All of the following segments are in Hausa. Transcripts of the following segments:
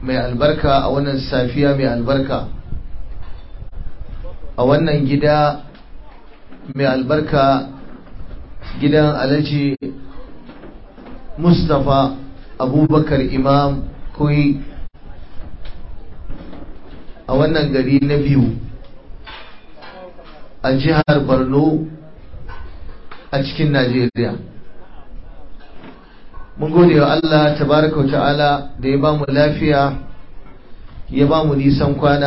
mai albarka, a wannan safiya mai albarka, a wannan gida mai albarka, gidan Alhaji Mustapha Abubakar Imam Koyi, a wannan gari na biyu a jihar Borno a cikin Najeriya. Mun gode wa Allah tabaraka wa ta'ala da ya bamu lafiya, ya bamu nisan kwana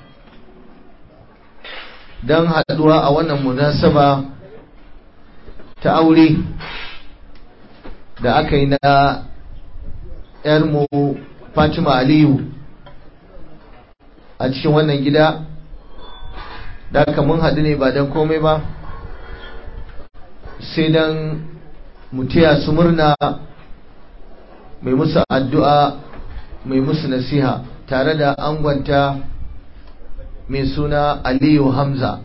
don haɗuwa a wannan munasaba ta aure da aka yi na ‘yarmu Fatima Aliyu a cikin wannan gida. Da aka mun haɗu ne ba don komai ba sai don mu taya su murna, mai musu addu'a, mai musu nasiha, tare da angonta mai suna Aliyu Hamza.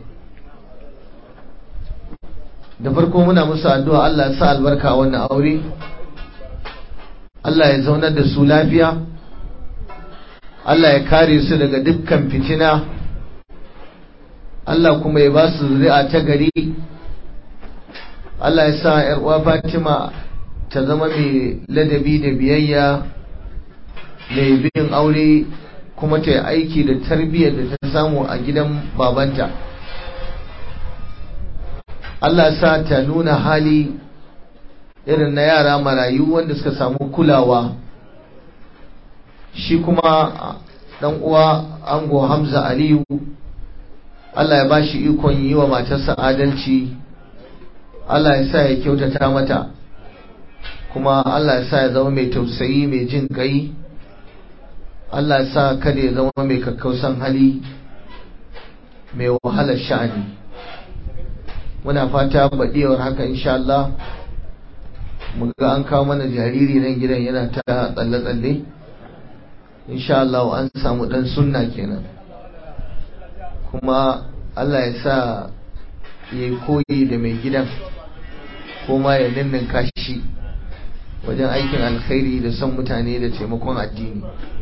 Da farko muna musu addu'a Allah ya sa albarka a wannan aure, Allah ya zaunar da su lafiya, Allah ya kare su daga dukkan fitina, Allah kuma ya ba su zuri'a ta gari. Allah ya sa ‘yar uwa Fatima ta zama mai ladabi da biyayya, mai bin aure, kuma ta yi aiki da tarbiyyar da ta samu a gidan babanta. Allah sa ta nuna hali irin na yara marayu wanda suka samu kulawa. Shi kuma dan uwa ango Hamza Aliyu, Allah ya bashi ikon yi wa matarsa adalci, Allah ya sa ya kyautata mata, kuma Allah ya sa ya zama mai tausayi, mai jin kai. Allah ya sa kada ya zama mai kakkausan hali, mai wahalar sha'ani. Muna fata baɗewar haka insha Allah mu ga an kawo mana jariri nan gidan yana ta tsalle-tsalle. Insha Allah an samu dan sunna kenan, kuma Allah ya sa ya koyi da mai gidan, kuma ya ninninka shi wajen aikin alkhairi da son mutane da taimakon addini.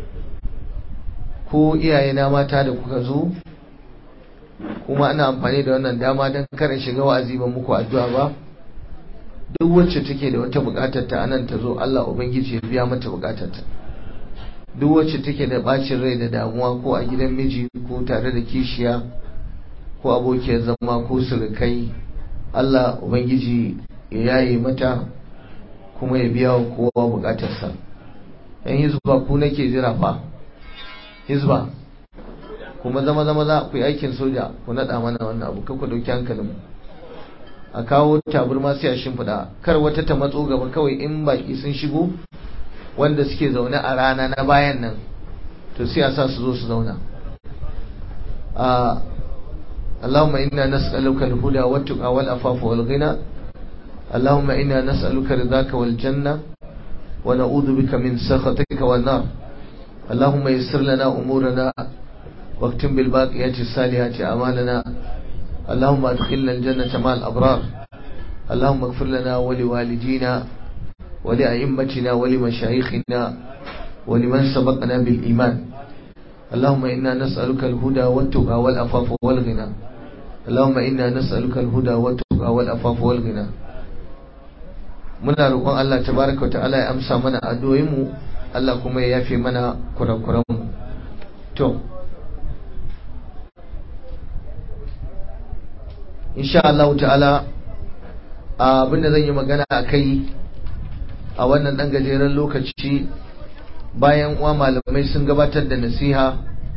Ko iyayena mata da kuka zo, kuma ana amfani da wannan dama don karin shiga wa'azi ba muku addu'a ba. Duk wacce take da wata bukatar ta anan ta zo, Allah ubangiji ya biya mata bukatar ta. Duk wacce take da bacin rai da damuwa, ko a gidan miji ko tare da kishiya ko abokiyar zama ko surukai, Allah ubangiji ya yaye mata kuma ya biya wa kowa bukatarsa. Yan hizba ku nake jira fa, hizba kuma zama za ku yi aikin soja, ku nada mana wannan abu, ku dauki hankalin mu. A kawo taburma sai a shimfida, kar wata ta matso gaba kawai in baki sun shigo wanda suke zaune a rana na bayan nan, to sai a sa su zo su zauna. Allahumma inna nas'aluka al-huda wat-tuqa wal-afafa wal-ghina. Allahumma inna nas'aluka ridaka wal-janna wa na'udhu bika min sakhatika wan-nar. Allahumma yassir lana umurana واختم بالباقيات الصالحات أعمالنا. اللهم أدخلنا الجنة مع الأبرار. اللهم اغفر لنا ولوالدينا ولأئمتنا ولمشايخنا ولمن سبقنا بالإيمان. اللهم إنا نسألك الهدى والتقى والعفاف والغنى. اللهم إنا نسألك الهدى والتقى والعفاف والغنى. muna roƙon Allah tabaraka wa ta'ala ya amsa mana addu'o'inmu, Allah kuma ya yafe mana kurakuranmu. To insha Allah ta'ala abinda zan yi magana akai a wannan dan gajeren lokaci, bayan uwa malamai sun gabatar da nasiha,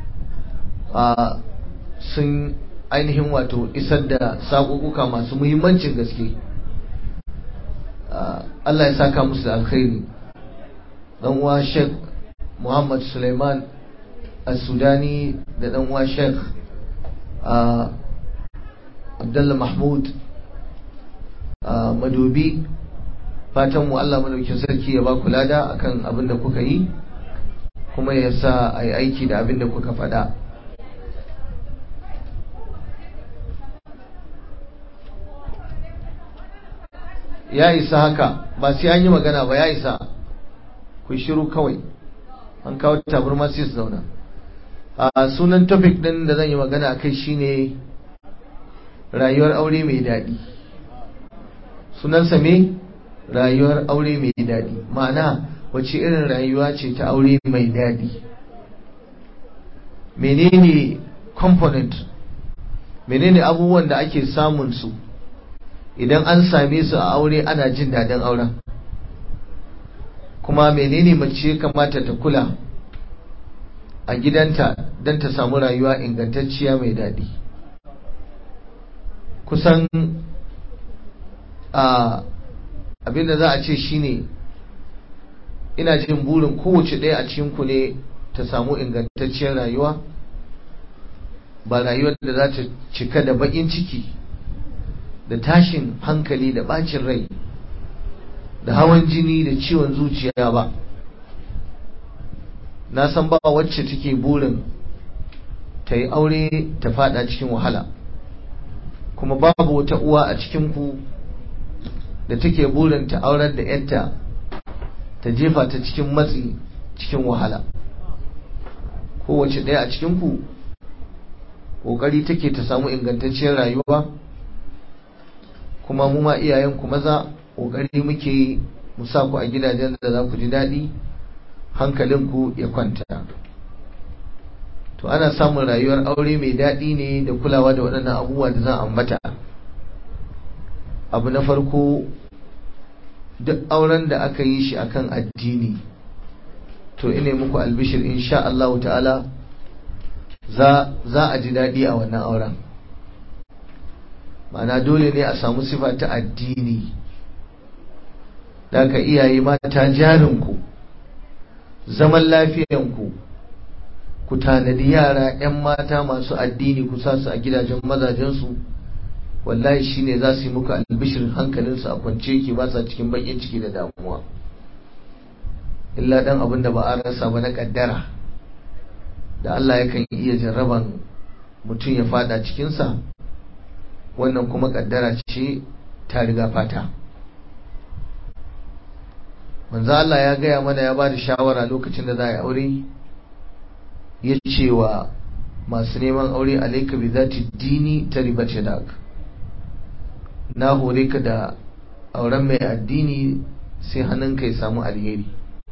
sun ainihin wato isar da saƙoƙuka masu muhimmancin gaske. Allah ya saka musu da alkhairi. Dan uwa Sheikh Muhammad Suleiman Al-Sudani da dan uwa Sheikh Abdullah Mahmud Madobi, fatan mu Allah madaukakin sarki ya ba ku lada akan abin da kuka yi, kuma ya sa ai aiki da abin da kuka faɗa. Ya isa haka, ba sai an yi magana ba, ya isa ku shiru kawai. an kawo tabarma sai su zauna. A sunan topic din da zan yi magana akai shine rayuwar aure mai daɗi. Sunansa me? Rayuwar aure mai daɗi. Ma'ana wace irin rayuwa ce ta aure mai daɗi? Menene component, menene abubuwan da ake samun su idan an same su a aure ana jin daɗin auren? Kuma menene mace kamata ta kula a gidanta don ta samu rayuwa ingantacciya mai daɗi? Kusan abinda za a ce shine ina jin burin kowace ɗaya a cikinku ne ta samu ingantacciyar rayuwa, ba rayuwar da za ta cika da baƙin ciki da tashin hankali da ɓacin rai da hawan jini da ciwon zuciya ba. Na san ba wacce take burin ta yi aure ta fada cikin wahala, kuma babu wata uwa a cikinku da take burin ta aurar da yarta ta jefa ta cikin matsi, cikin wahala. Kowace ɗaya a cikinku ƙoƙari take ta samu ingantacciyar rayuwa, kuma mu ma iyayenku maza ƙoƙari muke mu sa ku a gidajen da za ku ji daɗi, hankalinku ya kwanta. To ana samun rayuwar aure mai daɗi ne da kulawa da waɗannan abubuwa da za a ambata. Abu na farko, duk auren da aka yi shi akan addini to ine muku albishir insha Allah ta'ala za a ji daɗi a wannan auren. Ma'ana dole ne a samu sifa ta addini. Da ka iyaye mata jarinku, zaman lafiyanku, ku tanadi yara 'yan mata masu addini ku sa su a gidajen mazajensu, wallahi shine za su yi muku albishir, hankalinsu a kwance ki ba sa cikin bakin ciki da damuwa. Illa dan abin da ba a rasa ba na kaddara da Allah yakan iya jarraban mutum ya fada cikinsa, wannan kuma kaddara ce ta riga fata. Manzo Allah ya gaya mana, ya ba da shawara lokacin da za a yi aure, ya ce wa masu neman aure, alaika bi zati dini taribat yadak, na hore ka da auren mai addini sai hannunka ya samu alheri.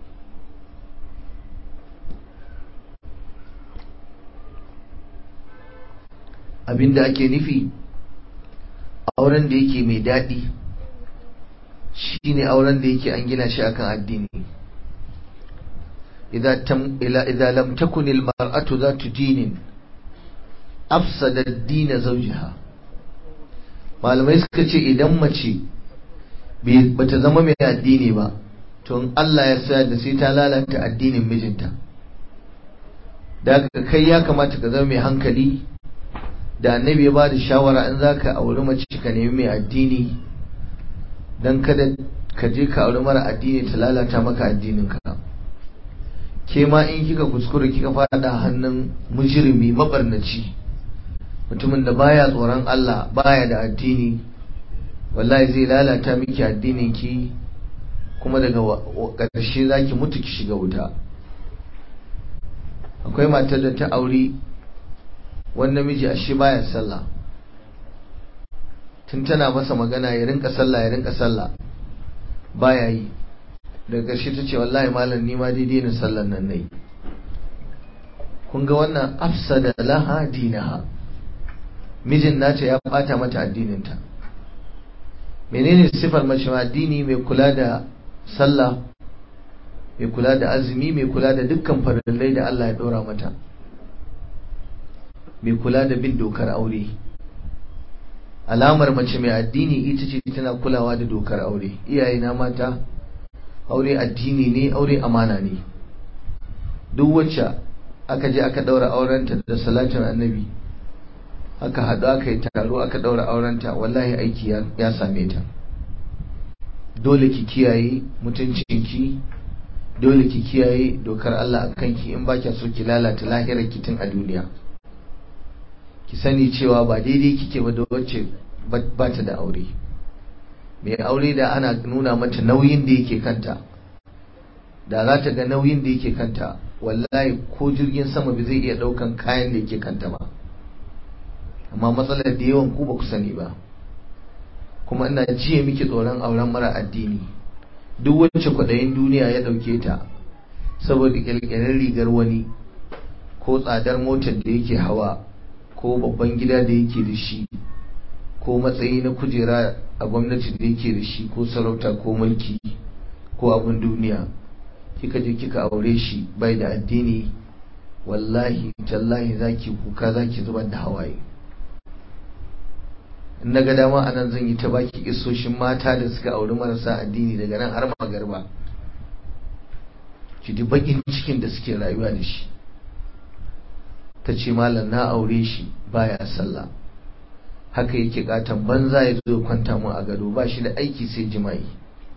Abinda ake nufi, auren da yake mai daɗi shine auren da yake an gina shi akan addini. idza lam takun al mar'atu zatu dinin afsada ad-din zawjiha. Malamai suka ce idan mace bata zama mai addini ba, to in Allah ya sa da sai ta lalata addinin mijinta. Da kai ya kamata ka zama mai hankali, da annabi ya ba da shawara in zaka auri mace ka nemi mai addini, dan kada ka je ka auri mara addini ta lalata maka addinin ka. Ke ma in kika kuskure kika fada hannun mujrimi mabarnaci, mutumin da baya tsoron Allah, baya da addini, wallahi zai lalata miki addinin ki, kuma daga ƙarshe zaki mutu ki shiga wuta. Akwai matar da ta auri wani namiji ashe baya sallah, tun tana masa magana ya rinka sallah baya yi. Daga ƙarshe ta ce wallahi malam ni ma daidai na sallan nan nayi. Kun ga wannan afsada laha dinaha, mijin nata ya bata mata addininta. Menene sifar mace mai addini? Mai kula da sallah, mai kula da azumi, mai kula da dukkan farillai da Allah ya dora mata, mai kula da bin dokar aure. Alamar mace mai addini ita ce tana kulawa da dokar aure. Iyaye na mata, aure addini ne, aure amana ne. Duk wacce aka je aka daura aurenta da salatin annabi, aka haɗu aka yi taro aka daura aurenta, wallahi aiki ya same ta. Dole ki kiyaye mutuncinki, dole ki kiyaye dokar Allah a kanki, in ba kya so ki lalata lahirar ki tun a duniya. Ki sani cewa ba daidai kike ba da wacce ba ta da aure. Mai aure da ana nuna mata nauyin da yake kanta, da za ta ga nauyin da yake kanta, wallahi ko jirgin sama ba zai iya daukan kayan da yake kanta ba. Amma matsalar da yawan ku ba ku sani ba. Kuma ina jiye miki tsoron auren mara addini. Duk wacce kwaɗayin duniya ya ɗauke ta saboda ƙirƙirar rigar wani, ko tsadar motar da yake hawa, ko babban gida da yake da shi, ko matsayi na kujera a gwamnati da yake da shi, ko sarauta ko mulki ko abin duniya, kika je kika aure shi bai da addini, wallahi tallahi zaki kuka, zaki zubar da hawaye. in na ga dama anan zan yi ta baki isoshin mata da suka auri marasa addini daga nan har magarba, ki ji bakin cikin da suke rayuwa da shi. ta ce malam na aure shi baya sallah, haka yake katon banza ya zo kwanta mu a gado, ba shi da aiki sai jima'i,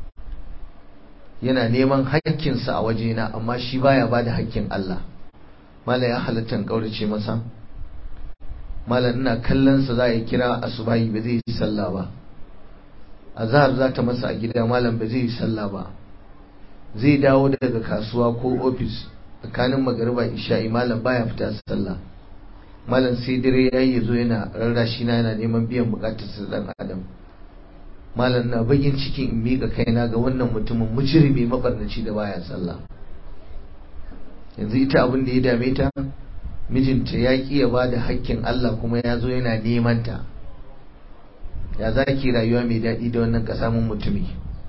yana neman hakkinsa a wajena amma shi baya ba da hakkin Allah. malam ya halatta in kaurace masa? malam ina kallon sa za a kira asubahi ba zai yi sallah ba, azhar za ta masa a gida malam ba zai yi sallah ba, zai dawo daga kasuwa ko ofis tsakanin magariba isha'i malam baya fita sallah. malam sai dare yayi yazo yana rarrashi na, yana neman biyan bukatar sa dan adam. malam na bagin cikin in mika kaina ga wannan mutumin mujrimi mabarnaci da baya sallah. yanzu ita abin da ya dame ta, mijinta ya ki ya bada hakkin Allah kuma ya zo yana neman ta. ya zaki rayuwa mai daɗi da wannan kasamun mutumi?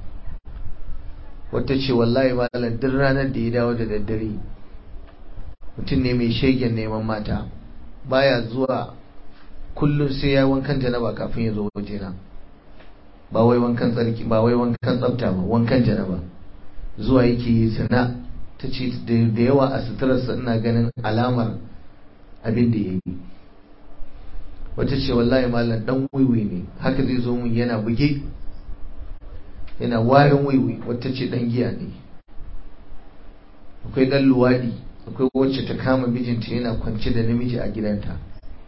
wata ce wallahi malam duk ranar da ya dawo da daddare, mutum ne mai shegen neman mata, baya zuwa kullum sai ya wankan janaba kafin ya zo wajena. ba wai wankan tsarki, ba wai wankan tsafta ba, wankan janaba zuwa yake yi zina. ta ce da yawa a suturarsa ina ganin alamar abin da ya yi. wata ce wallahi malam dan wiwi ne, haka zai zo mun yana buge, yana warin wiwi. wata ce dan giya ne. akwai dan luwadi, akwai wacce ta kama mijinta yana kwance da namiji a gidanta.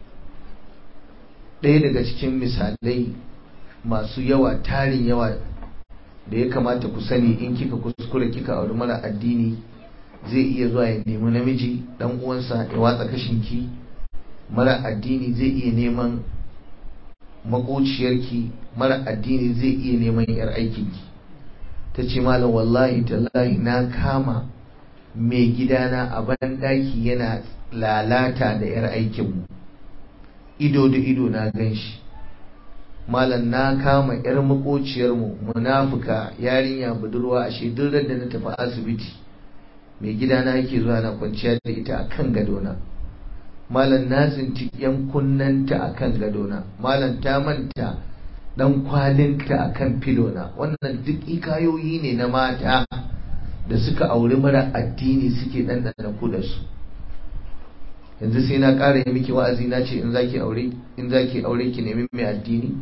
ɗaya daga cikin misalai masu yawa, tarin yawa, da ya kamata ku sani in kika kuskure kika auri mara addini, zai iya zuwa ya nemi namiji dan uwansa ya watsa kashinki. mara addini zai iya neman makociyarki, mara addini zai iya neman yar aikinki. ta ce malam wallahi tallahi na kama mai gidana a banɗaki yana lalata da yar aikinmu, ido da ido na gan shi. malam na kama yar makociyarmu munafuka, yarinya budurwa, ashe duk da na tafi asibiti mai gidana yake zuwa na kwanciya da ita akan gadona. malam na tsinci yan kunnanta akan gadona. malam ta manta dan kwalinta akan filona. wannan duk ikayoyi ne na mata da suka auri mara addini suke dandana ku da su. yanzu sai na ƙara yi miki wa'azi na ce in zaki aure ki nemi mai addini?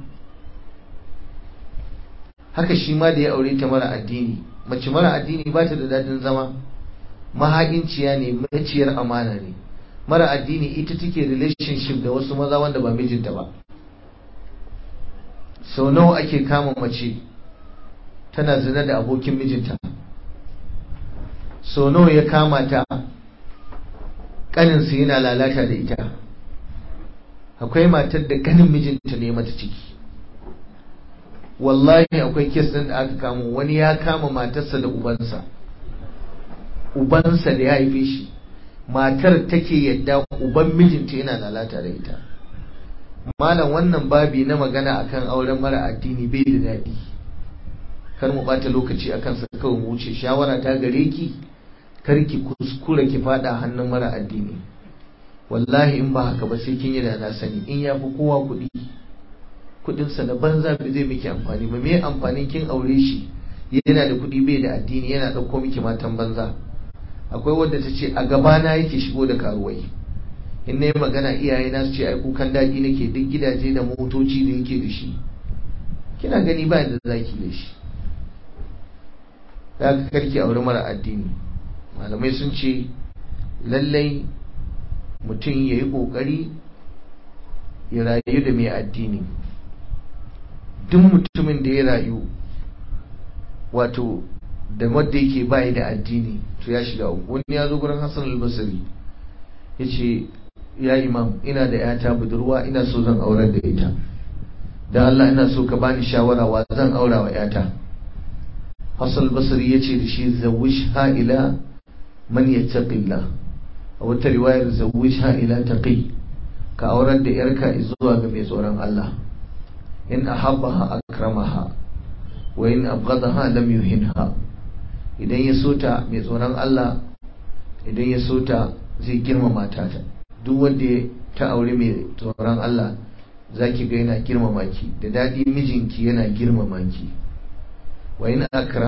haka shi ma da ya aure ta mara addini, mace mara addini ba ta da dadin zama, mahaƙinciya ne, maciyar amana ne. mara addini ita take relationship da wasu maza wanda ba mijinta ba. sau nawa ake kama mace tana zina da abokin mijinta? sau nawa ya kama ta kaninsa yana lalata da ita? akwai matar da kanin mijinta ne mata ciki. wallahi akwai kes din da aka kamo, wani ya kama matarsa da ubansa da ya haife shi, matar take yadda uban mijinta yana lalata da ita. malam wannan babi na magana akan auren mara addini bai da daɗi, kar mu bata lokaci akan sa, kawai mu wuce. shawara ta gare ki, kar ki kuskura ki fada hannun mara addini. wallahi in ba haka ba sai kin yi da na sani. in ya fi kowa kuɗi, kuɗinsa na banza bai zai miki amfani ba. me amfanin kin aure shi yana da kuɗi bai da addini, yana ɗauko miki matan banza? akwai wadda ta ce a gabana yake shigo da karuwai, in na yi magana iyaye na su ce ai kukan daɗi nake, duk gidaje da motoci da yake da shi kina gani ba da zaki da shi. za ka karki aure mara addini. malamai sun ce lallai mutum ya yi ƙoƙari ya rayu da mai addini. duk mutumin da ya rayu wato da wanda yake bai da addini to ya shiga uku. Wani ya zo gurin Hassan al-Basri yace ya imam, ina da yata budurwa ina so zan aurar da ita, da Allah ina so ka bani shawara wa zan aura wa yata. Hassan al-Basri yace da shi zawwijha ila man yattaqillah, a wata riwayar zawwijha ila taqi, ka aurar da yarka zuwa ga mai tsoron Allah. In ahabbaha akramaha wa in abghadaha lam yuhinha, idan ya sota mai tsoron Allah, idan ya sota zai girmama ta. Duk wanda ta aure mai tsoron Allah zaki ga yana girmama ki, da dadi mijinki yana girmama ki. Wa in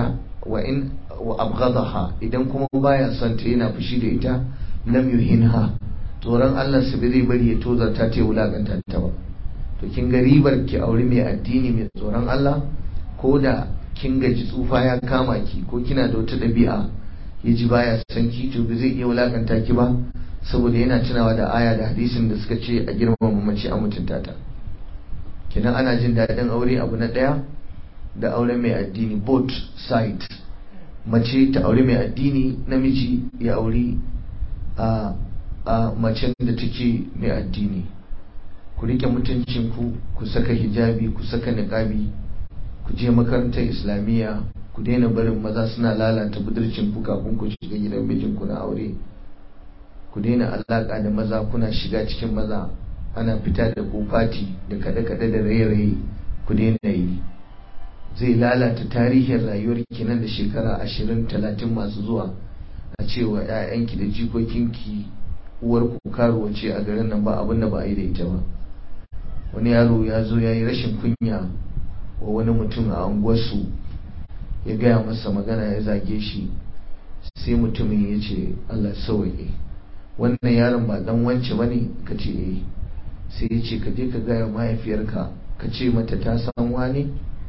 abghadaha, idan kuma baya son ta yana fushi da ita, lam yuhinha, tsoron Allah su bai bari ya tozarta ta wulakanta ta ba. To kin ga ribar ki aure mai addini mai tsoron Allah, ko da kin gaji tsufa ya kama ki ko kina da wata ɗabi'a yaji baya son ki, to ba zai iya wulakanta ki ba, saboda yana tunawa da aya da hadisin da suka ce a girmama mace a mutunta ta. Kenan ana jin daɗin aure, abu na ɗaya, da aure mai addini, both side. Mace ta aure mai addini, namiji ya aure a macen da take mai addini. Ku rike mutuncinku, ku saka hijabi, ku saka niqabi, ku je makarantar islamiyya, ku daina barin maza suna lalata budurcinku kafin ku shiga gidan mijinku na aure. Ku daina alaka da maza, kuna shiga cikin maza, ana fita da ku fati da kaɗe-kaɗe da raye-raye, ku daina yi. Zai lalata tarihin rayuwar ki nan da shekara 20-30 masu zuwa, a cewa 'ya'yanki da jikokinki uwar ku karuwa ce a garin nan, ba abin da ba a yi da ita ba. Wani yaro ya zo ya yi rashin kunya wa wani mutum a unguwarsu, ya gaya masa magana, ya zage shi. Sai mutumin ya ce Allah sauwaƙe, wannan yaron ba dan wance bane? Ka ce eh. Sai ya ce ka je ka gaya mahaifiyarka, ka ce mata ta san wani,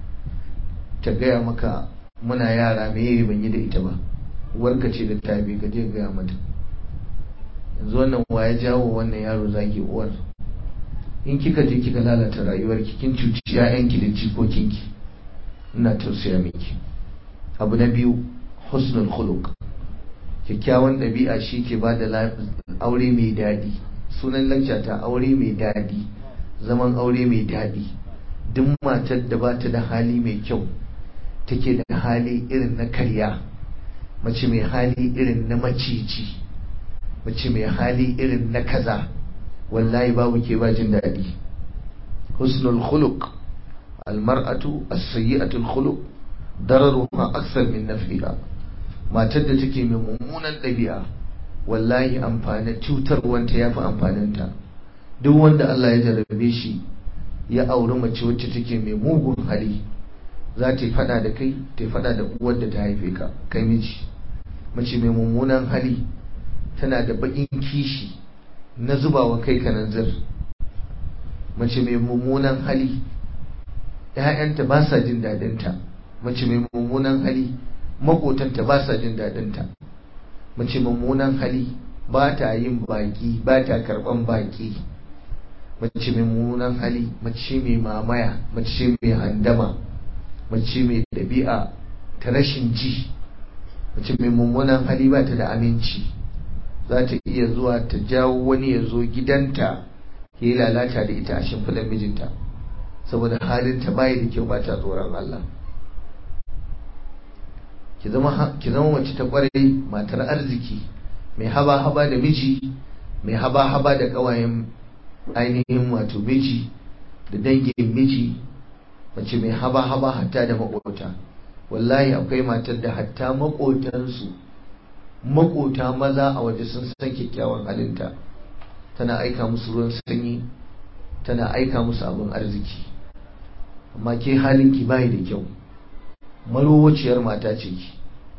ta gaya maka muna yara me yayi ban yi da ita ba, uwarka ce da ta bi, ka je gaya mata. Yanzu wannan wa ya jawo wannan yaro zagi uwar? In kika je kika lalata rayuwarki, kin cuci 'ya'yanki da jikokinki. Ina tausaya miki. Abu na biyu, husnul khuluq, kyakkyawan ɗabi'a shi ke ba da aure mai daɗi. Sunan lakca ta aure mai daɗi, zaman aure mai daɗi. Duk matar da ba ta da hali mai kyau, take da hali irin na karya, mace mai hali irin na maciji, mace mai hali irin na kaza, wallahi babu ke ba jin daɗi. Husnul khuluq, almar'atu as-sayyi'atul khuluq dararuha akthar min naf'iha. Matar da take mai mummunan ɗabi'a, wallahi amfani cutarwanta yafi amfaninta. Duk wanda Allah ya jarabe shi ya auri mace wacce take mai mugun hali, za ta yi fada da kai, ta yi fada da uwar da ta haife ka, kai miji. Mace mai mummunan hali tana da bakin kishi na zubawa kai kananzir. Mace mai mummunan hali ‘ya'yanta ba sa jin daɗinta. Mace mai mummunan hali makotanta ba sa jin daɗinta. Mace mummunan hali ba ta yin baki, ba ta karɓan baki. Mace mai mummunan hali mace mai mamaya, mace mai handama, mace mai ɗabi'a ta rashin ji. Mace mai mummunan hali ba ta da aminci, za ta iya zuwa ta jawo wani ya zo gidanta ya yi lalata da ita a shimfiɗar mijinta, saboda halinta bayi da kyau, ba ta tsoron Allah. Ki zama mace ta kwarai, matar arziki, mai haba-haba da miji, mai haba-haba da ƙawayen ainihin wato miji da dangin miji, mace mai haba-haba hatta da maƙota. Wallahi akwai matar da hatta maƙota maza a waje sun san kyakkyawan halinta, tana aika musu ruwan sanyi, tana aika musu abin arziki. Amma ke halinki bayi da kyau, marowaciyar mata ce ki.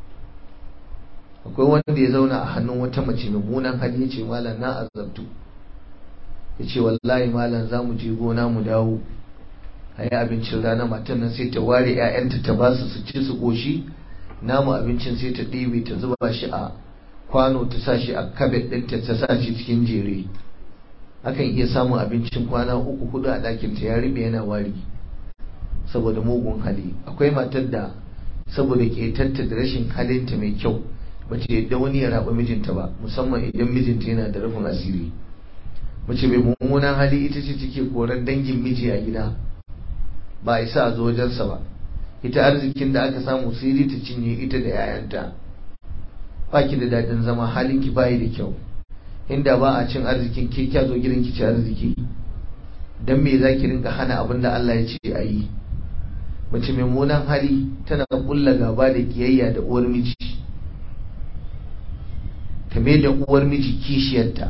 Akwai wanda ya zauna a hannun wata mace mummunan hali, ya ce malam na azabtu, ya ce wallahi malam za mu je gona mu dawo a yi abincin rana, matan nan sai ta ware 'ya'yanta ta ba su ci su ƙoshi, namu abincin sai ta ɗebe ta zuba shi a kwano, ta sa shi a kabet ɗinta, ta sa shi cikin jere. Akan iya samun abincin kwana 3-4 a ɗakinta ya riɓe yana wari saboda mugun hali. Akwai matar da saboda ƙetanta da rashin halinta mai kyau mace yadda wani ya raba mijinta ba, musamman idan mijinta yana da rufin asiri. Mace mai mummunan hali ita ce take koran dangin miji a gida, ba isa a zo wajensa ba. Ita arzikin da aka samu sai ta cinye ita da yayanta. Ba ki da daɗin zama, halinki bayi da kyau. Inda ba a cin arzikin ke kya zo gidanki ci arziki, dan me za ki rinka hana abin da Allah ya ce a yi? Mace mai mummunan hali tana kulla gaba da kiyayya da uwar miji, ta mai da uwar miji kishiyarta.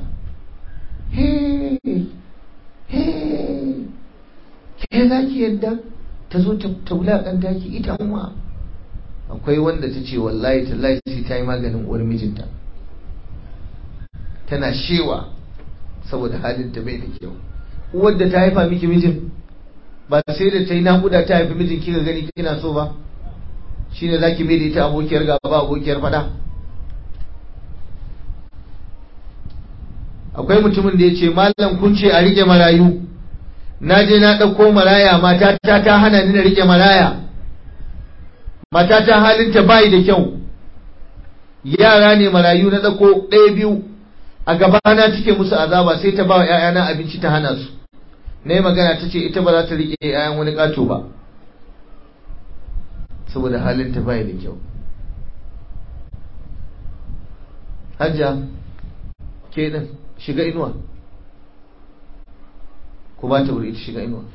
Ke za ki yadda ta zo ta wulaƙanta ki ita ma? Akwai wanda ta ce wallahi tallahi sai ta yi maganin uwar mijinta, tana shewa saboda halin ta bai da kyau. Uwar da ta haifa miki mijin ba sai da ta yi naƙuda ta haifi mijin kika gani kina so ba, shine zaki mai da ita abokiyar gaba, abokiyar fada? Akwai mutumin da ya ce malam kun ce a rike marayu, na je na ɗauko maraya, matata ta hana ni na rike maraya, matata halinta bayi da kyau, yara ne marayu na ɗauko ɗaya biyu a gabana take musu azaba, sai ta ba wa 'ya'yana abinci ta hana su. Na yi magana ta ce ita ba za ta rike 'ya'yan wani ƙato ba saboda halinta bayi da kyau. Hajja ke ɗin shiga inuwa, ku ba ta wuri ita shiga inuwa.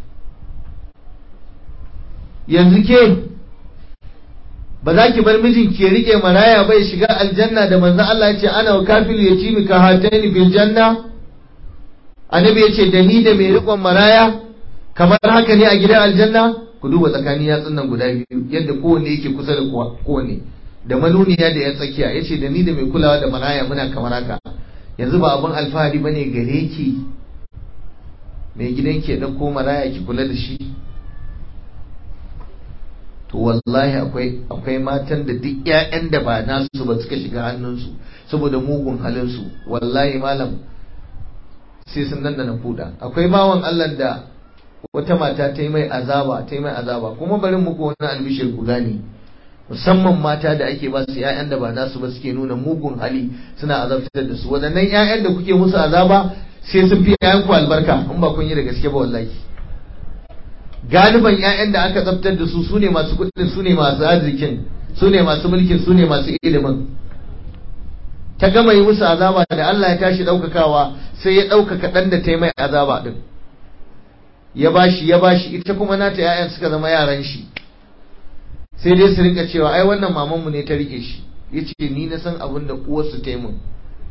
Yanzu ke ba za ki bar mijin ke rike maraya bai shiga aljanna da manzon Allah ya ce ana wa kafil yatimi ka hataini fil janna? Annabi ya ce da ni da mai rikon maraya kamar haka ne a gidan aljanna. Ku duba tsakanin yatsun nan guda biyu yadda kowanne yake kusa da kowanne, da manuniya da ya tsakiya. Ya ce da ni da mai kulawa da maraya muna kamar haka. Yanzu ba abin alfahari bane gare ki mai gidan ke ɗauko maraya ki kula da shi? To wallahi akwai matan da duk ƴaƴan da ba nasu ba suka shiga hannunsu saboda mugun halinsu, wallahi malam sai sun dandana kuda. Akwai bawan Allah da wata mata ta yi mai azaba, kuma barin muku wani albishir ku gane, musamman mata da ake ba su ƴaƴan da ba nasu ba suke nuna mugun hali suna azabtar da su. Wadannan ƴaƴan da kuke musu azaba sai sun fi ƴaƴan ku albarka in ba kun yi da gaske ba wallahi. Galiban ƴaƴan da aka tsaftar da su sune masu kuɗin, sune masu arzikin, sune masu mulkin, sune masu ilimin. Ta gama yi musu azaba, da Allah ya tashi ɗaukakawa sai ya ɗaukaka ɗan da ta yi mai azaba ɗin, ya bashi ita kuma nata ƴaƴan suka zama yaran shi. Sai dai su rinka cewa ai wannan mamanmu ne ta rike shi. Ya ce ni na san abin da uwarsu ta yi mun.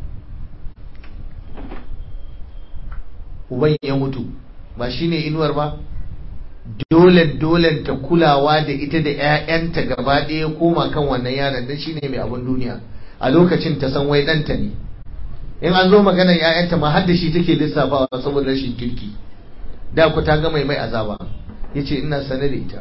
Uban ya mutu, ba shine inuwar ba? Dole ta kulawa da ita da ƴaƴanta gaba ɗaya koma kan wannan yaron, dan shine mai abun duniya. A lokacin ta san wai ɗanta ne. In an zo maganar ƴaƴanta ma har da shi take lissafawa saboda rashin kirki. Da ku ta ga mai azaba. Yace ina sane da ita.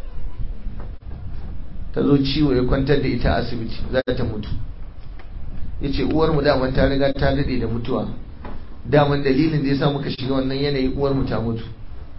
Ta zo ciwo ya kwantar da ita a asibiti, za ta mutu. Yace uwar mu daman ta riga ta dade da mutuwa. Daman dalilin da yasa muka shiga wannan yanayi uwar mu ta mutu.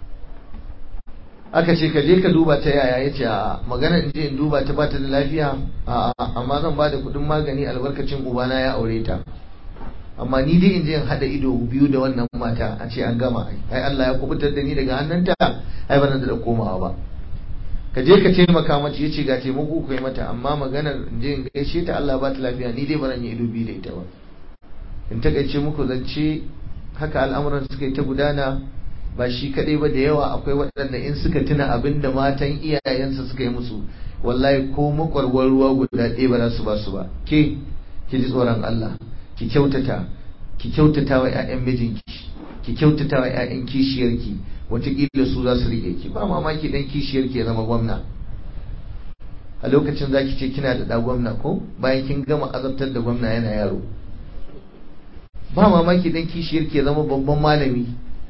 Aka ce ka je ka duba ta yaya? Ya ce a magana in je in duba ta bata da lafiya, amma zan ba da kudin magani albarkacin ubana ya aure ta, amma ni dai in je in hada ido biyu da wannan mata a ce an gama. Ai Allah ya kubutar da ni daga hannunta, ai bana da komawa ba. Ka je ka taimaka mata. Ya ce ga taimako ku yi mata, amma maganar in je in gaishe ta Allah ba ta lafiya ni dai baran yi ido biyu da ita ba. In takaice muku zance haka al'amuran suka yi ta gudana. Ba shi kadai ba, da yawa akwai waɗanda in suka tuna abin da matan iyayensa suka yi musu, wallahi ko makwarwar ruwa guda ɗaya ba za su ba su ba. Ki ji tsoron Allah, ki kyautata wa ƴaƴan mijinki, ki kyautata wa ƴaƴan kishiyarki, wataƙila su za su rike ki. Ba mamaki dan kishiyarki ya zama gwamna, a lokacin zaki ce kina da ɗa gwamna ko bayan kin gama azabtar da gwamna yana yaro. Ba mamaki dan kishiyarki ya zama babban malami.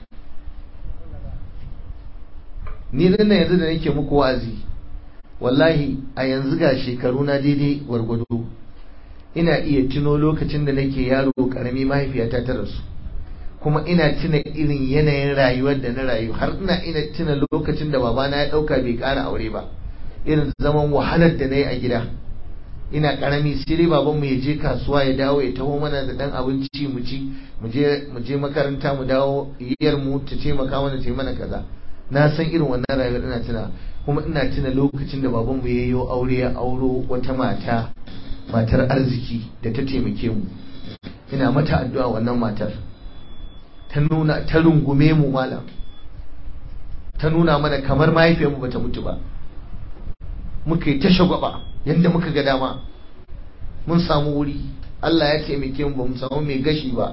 Ni dan yanzu da nake muku wa'azi, wallahi a yanzu ga shekaru na daidai gwargwado, ina iya tuno lokacin da nake yaro karami mahaifiyata ta rasu, kuma ina tuna irin yanayin rayuwar da na rayu, har ina tuna lokacin da babana ya dauka bai ƙara aure ba. irin zaman wahalar da na yi a gida ina karami sai dai babanmu ya je kasuwa ya dawo ya taho mana da dan abinci mu ci mu je makaranta mu dawo iyar mu ta taimaka mana ta yi mana kaza na san irin wannan rayuwar ina tuna kuma ina tuna lokacin da babanmu ya yi aure ya auro wata matar arziki da ta taimake mu ina mata addu'a wannan matar ta rungume mu malam ta nuna mana kamar mahaifiyarmu bata mutu ba muka yi ta shagwaba yadda muka ga dama mun samu wuri Allah ya taimake mu ba mu samu mai gashi ba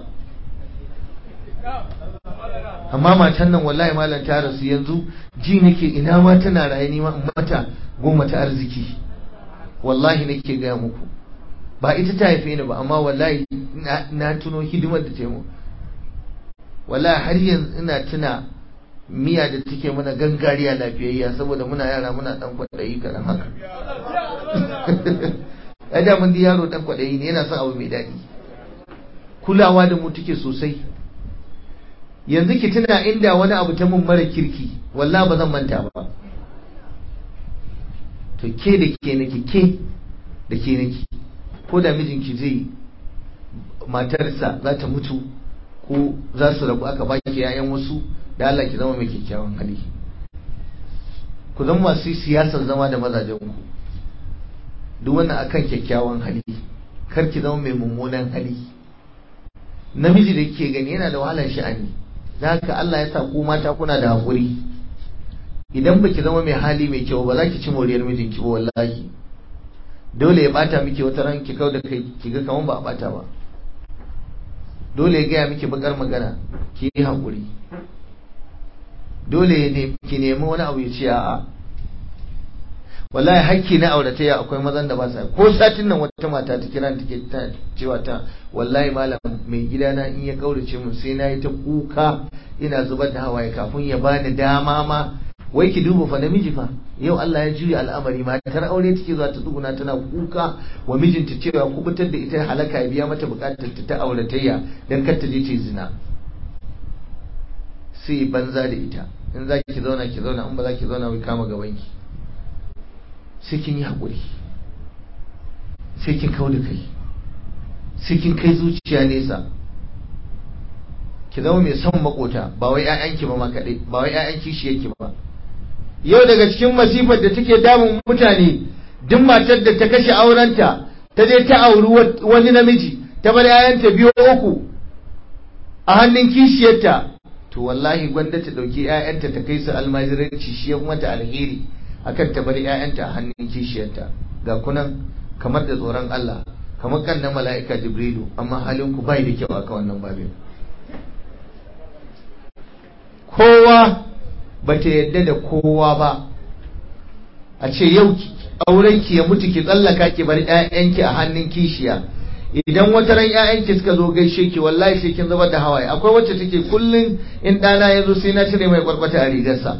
amma matan nan wallahi malam ta rasu yanzu ji nake ina ma tana raye ni mata goma ta arziki wallahi nake gaya muku ba ita ta haife ni ba amma wallahi na tuno hidimar da ta yi mu wallahi har yanzu ina tuna miya da take mana gangariya lafiyayya saboda muna yara muna dan kwadayi kadan haka da mun di yaro dan kwadayi ne yana son abu mai daɗi kulawa da mu take sosai yanzu ki tuna inda wani abu ta mun mara kirki wallahi ba zan manta ba to ke da ke nake ko da mijinki zai matarsa za ta mutu ko za su rabu aka baki yayan wasu da Allah ki zama mai kyakkyawan hali ku zama masu siyasar zama da mazajen ku duk wannan akan kyakkyawan hali kar ki zama mai mummunan hali namiji da kike gani yana da wahalar sha'ani da haka Allah ya sa ku mata kuna da hakuri idan baki zama mai hali mai kyau ba za ki ci moriyar mijinki ba wallahi dole ya bata miki wata ran ki kau da kai ki ga kaman ba a bata ba dole ya gaya miki bakar magana ki yi hakuri dole ne ki nemi wani abu ya ce a'a wallahi hakki na auratayya akwai mazan da ba sa ko satin nan wata mata ta kira take ta cewa ta wallahi malam mai gidana in ya kaurace mun sai nayi ta kuka ina zubar da hawaye kafin ya bani dama ma wai ki duba fa namiji fa yau Allah ya juya al'amari matar aure take zuwa ta tsuguna tana kuka wa mijinta cewa kubutar da ita halaka ya biya mata bukatar ta auratayya dan kar ta je ta zina sai banza da ita in za ki zauna ki zauna in ba za ki zauna wai kama gaban ki sai kin yi haƙuri sai kin kau da kai sai kin kai zuciya nesa ki zama mai son makota ba wai ƴaƴanki ba ma kaɗai ba wai ƴaƴan kishiyarki ba yau daga cikin masifar da take damun mutane duk matar da ta kashe aurenta ta je ta auri wani namiji ta bar ƴaƴanta biyu uku a hannun kishiyarta to wallahi gwanda ta ɗauki ƴaƴanta ta kai su almajiranci shi ya mata alheri akan ta bar ƴaƴanta a hannun kishiyarta ga kunan kamar da tsoron Allah kamar kan na mala'ika Jibrilu amma halin ku bai da kyau aka wannan babin kowa bata yadda da kowa ba a ce yau aurenki ya mutu ki tsallaka ki bar ƴaƴanki a hannun kishiya idan wata ran ƴaƴanki suka zo gaishe ki wallahi sai kin zubar da hawaye akwai wacce take kullun in ɗana ya zo sai na cire mai kwarkwata a rigarsa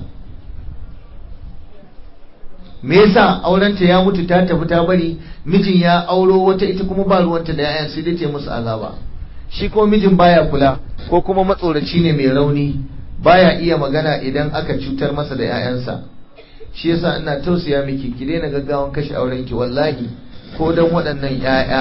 me yasa aurenta ya mutu ta tafi ta bari mijin ya auro wata ita kuma ba ruwanta da ƴaƴan sai dai ta musu azaba shi ko mijin baya kula ko kuma matsoraci ne mai rauni baya iya magana idan aka cutar masa da ƴaƴansa shi yasa ina tausaya miki ki daina gaggawan kashe aurenki wallahi ko dan waɗannan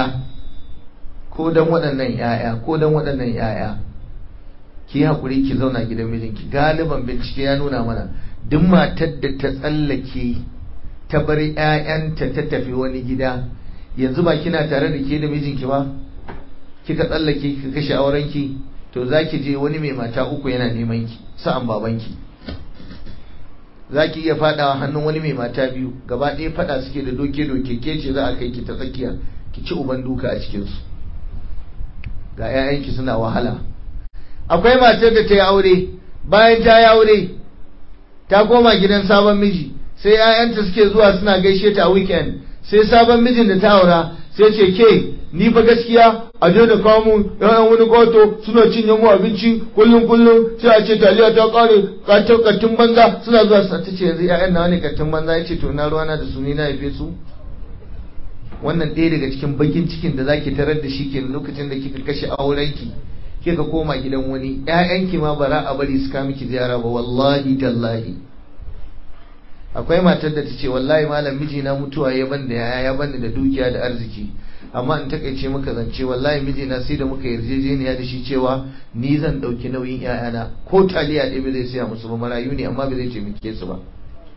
ƴaƴa ki hakuri ki zauna gidan mijinki galiban bincike ya nuna mana duk matar da ta tsallake ta bar ƴaƴanta ta tafi wani gida yanzu ba kina tare da ke da mijinki ba kika tsallake kika kashe aurenki to zaki je wani mai mata uku yana neman ki sa'an babanki zaki iya fadawa hannun wani mai mata biyu gaba ɗaya fada suke da doke ke ce za a kai ki ta tsakiya ki ci uban duka a cikin su ga ƴaƴanki suna wahala akwai matar da ta yi aure bayan ta yi aure ta koma gidan sabon miji sai ƴaƴanta suke zuwa suna gaishe ta a weekend sai sabon mijin da ta aura sai ce ke ni fa gaskiya a je da kawo mun ƴaƴan wani gato suna cinye mu abinci kullum sai a ce taliya ta kare kattun banza suna zuwa ta ce yanzu ƴaƴan nawa ne kattun banza ya ce to na ruwana da su ni na haife su wannan ɗaya daga cikin bakin cikin da zaki tarar da shi ke lokacin da kika kashe aurenki kika koma gidan wani ƴaƴanki ma bara a bari su ka miki ziyara ba wallahi tallahi akwai matar da ta ce wallahi malam mijina mutuwa ya ban da yaya ya bani da dukiya da arziki, amma in takaice maka zance wallahi mijina sai da muka yarjejeniya da shi cewa ni zan dauki nauyin yayana, ko taliya ɗaya ba zai siya musu ba, marayu ne amma ba zai taimake su ba.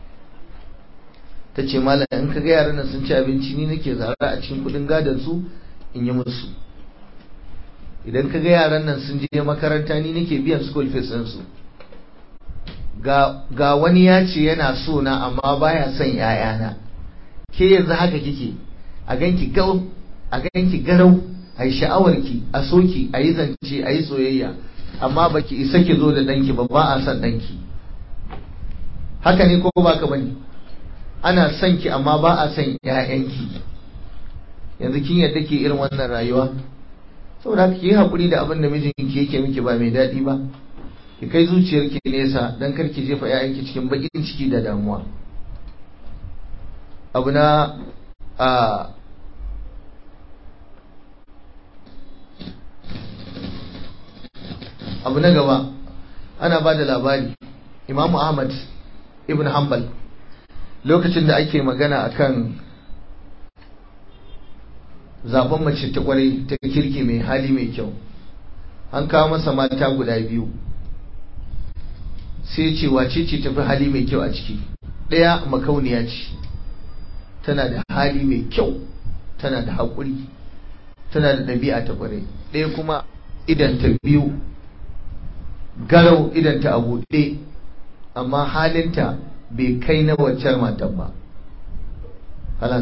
ta ce malam in ka ga yaran nan sun ci abinci ni nake zara a cikin kudin gadon su in yi musu, idan ka ga yaran nan sun je makaranta ni nake biyan school fees din su. ga wani ya ce yana so na amma baya son yayana, ke yanzu haka kike a ganki gau a ganki garau, a yi sha'awarki, a soki, a yi zance, a yi soyayya, amma baki isa ki zo da danki ba, ba a son danki. haka ne ko ba ka bane? ana son ki amma ba a son ƴaƴanki. yanzu kin yadda ke irin wannan rayuwa? saboda haka ki yi hakuri da abin da mijinki yake miki ba mai daɗi ba, ki kai zuciyarki nesa dan kar ki jefa ƴaƴanki cikin bakin ciki da damuwa. abu na gaba, ana ba da labari Imam Ahmad ibn Hanbal lokacin da ake magana akan zaben mace ta kwarai ta kirki mai hali mai kyau, an kawo masa mata guda biyu, sai ce wace ce tafi hali mai kyau a ciki? ɗaya makauniya ce, tana da hali mai kyau, tana da haƙuri, tana da ɗabi'a ta kwarai. ɗaya kuma idanta biyu garau, idanta a buɗe, amma halinta bai kai na waccar matan ba. halas,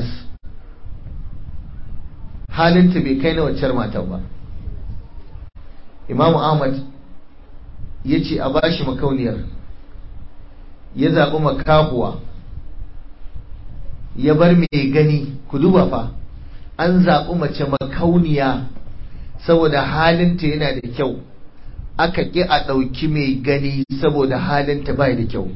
halinta bai kai na waccar matan ba. Imamu Ahmad ya ce a bashi makauniyar, ya zaɓi makahuwa, ya bar mai gani. ku duba fa, an zaɓi mace makauniya saboda halinta yana da kyau, aka ƙi a ɗauki mai gani saboda halinta bai da kyau.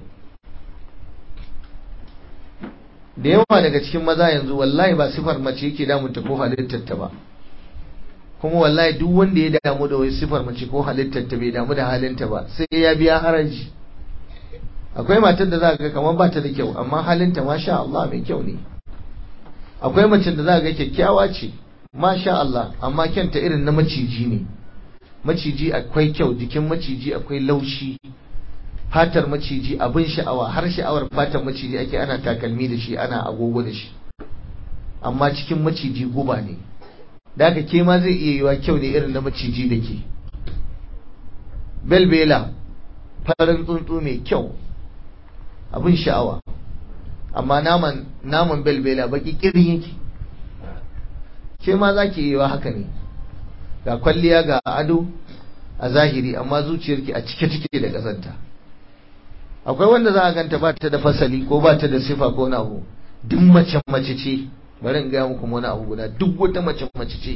da yawa daga cikin maza yanzu wallahi ba sifar mace yake damunta ko halittarta ba, kuma wallahi duk wanda ya damu da wai sifar mace ko halittarta bai damu da halinta ba sai ya biya haraji. akwai matar da za ga kamar ba ta da kyau amma halinta masha Allah mai kyau ne. akwai mace da za ga kyakkyawa ce masha Allah amma kyanta irin na maciji ne. maciji akwai kyau, jikin maciji akwai laushi, fatar maciji abin sha'awa, har sha'awar fatar maciji ake, ana takalmi da shi, ana agogo da shi, amma cikin maciji guba ne. da haka ke ma zai iya yiwa kyau ne irin na maciji da ke. belbela farin tsuntsu mai kyau, abin sha'awa, amma naman belbela baki kirin yake. ke ma za ki iya haka ne, ga kwalliya ga ado a zahiri amma zuciyarki a cike da ƙazanta. akwai wanda za a ganta ba ta da fasali ko ba ta da sifa ko wani abu, duk mace ce. bari in gaya muku wani abu guda, duk wata mace ce.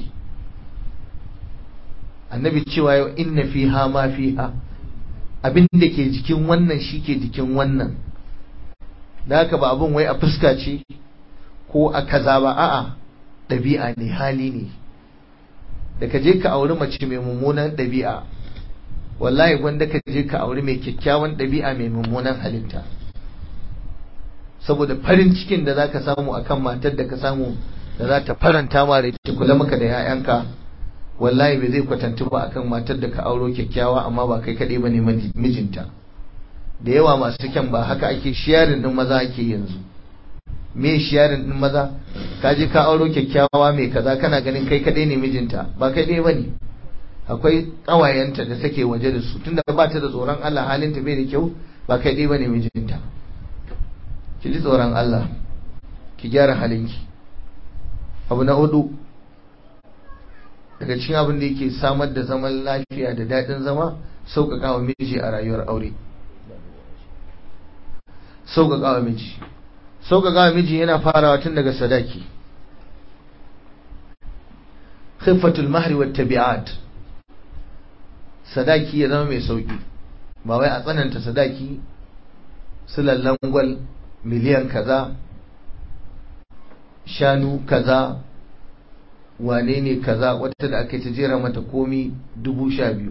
annabi cewa yau inna fiha ma fiha, abin da ke jikin wannan shi ke jikin wannan. da haka ba abin wai a fuska ce ko a kaza ba, a'a ɗabi'a ne, hali ne. da ka je ka auri mace mai mummunan ɗabi'a, wallahi gwanda ka je ka auri mai kyakkyawan ɗabi'a mai mummunan halitta. saboda farin cikin da za ka samu akan matar da ka samu da za ta faranta ma rai, ta kula maka da 'ya'yanka, wallahi bai zai kwatantu ba akan matar da ka auro kyakkyawa amma ba kai kaɗai ba ne mijinta. da yawa masu kyan ba haka ake shiyarin din maza ake yanzu. me shiyarin din maza? ka je ka auro kyakkyawa mai kaza, kana ganin kai kaɗai ne mijinta, ba kai ɗaya bane. akwai ƙawayenta da take waje da su, tunda ba ta da tsoron Allah, halinta bai da kyau, ba kai ɗaya bane mijinta. ki ji tsoron Allah, ki gyara halinki. abu na hudu daga cikin abin da yake samar da zaman lafiya da daɗin zama, sauƙaƙawa miji a rayuwar aure. sauƙaƙawa miji yana farawa tun daga sadaki. khiffatul mahri wat tabi'at, sadaki ya zama mai sauƙi, ba wai a tsananta sadaki sulallan gwal miliyan kaza, shanu kaza, wane ne kaza, wata da aka ta jera mata komi 12,000.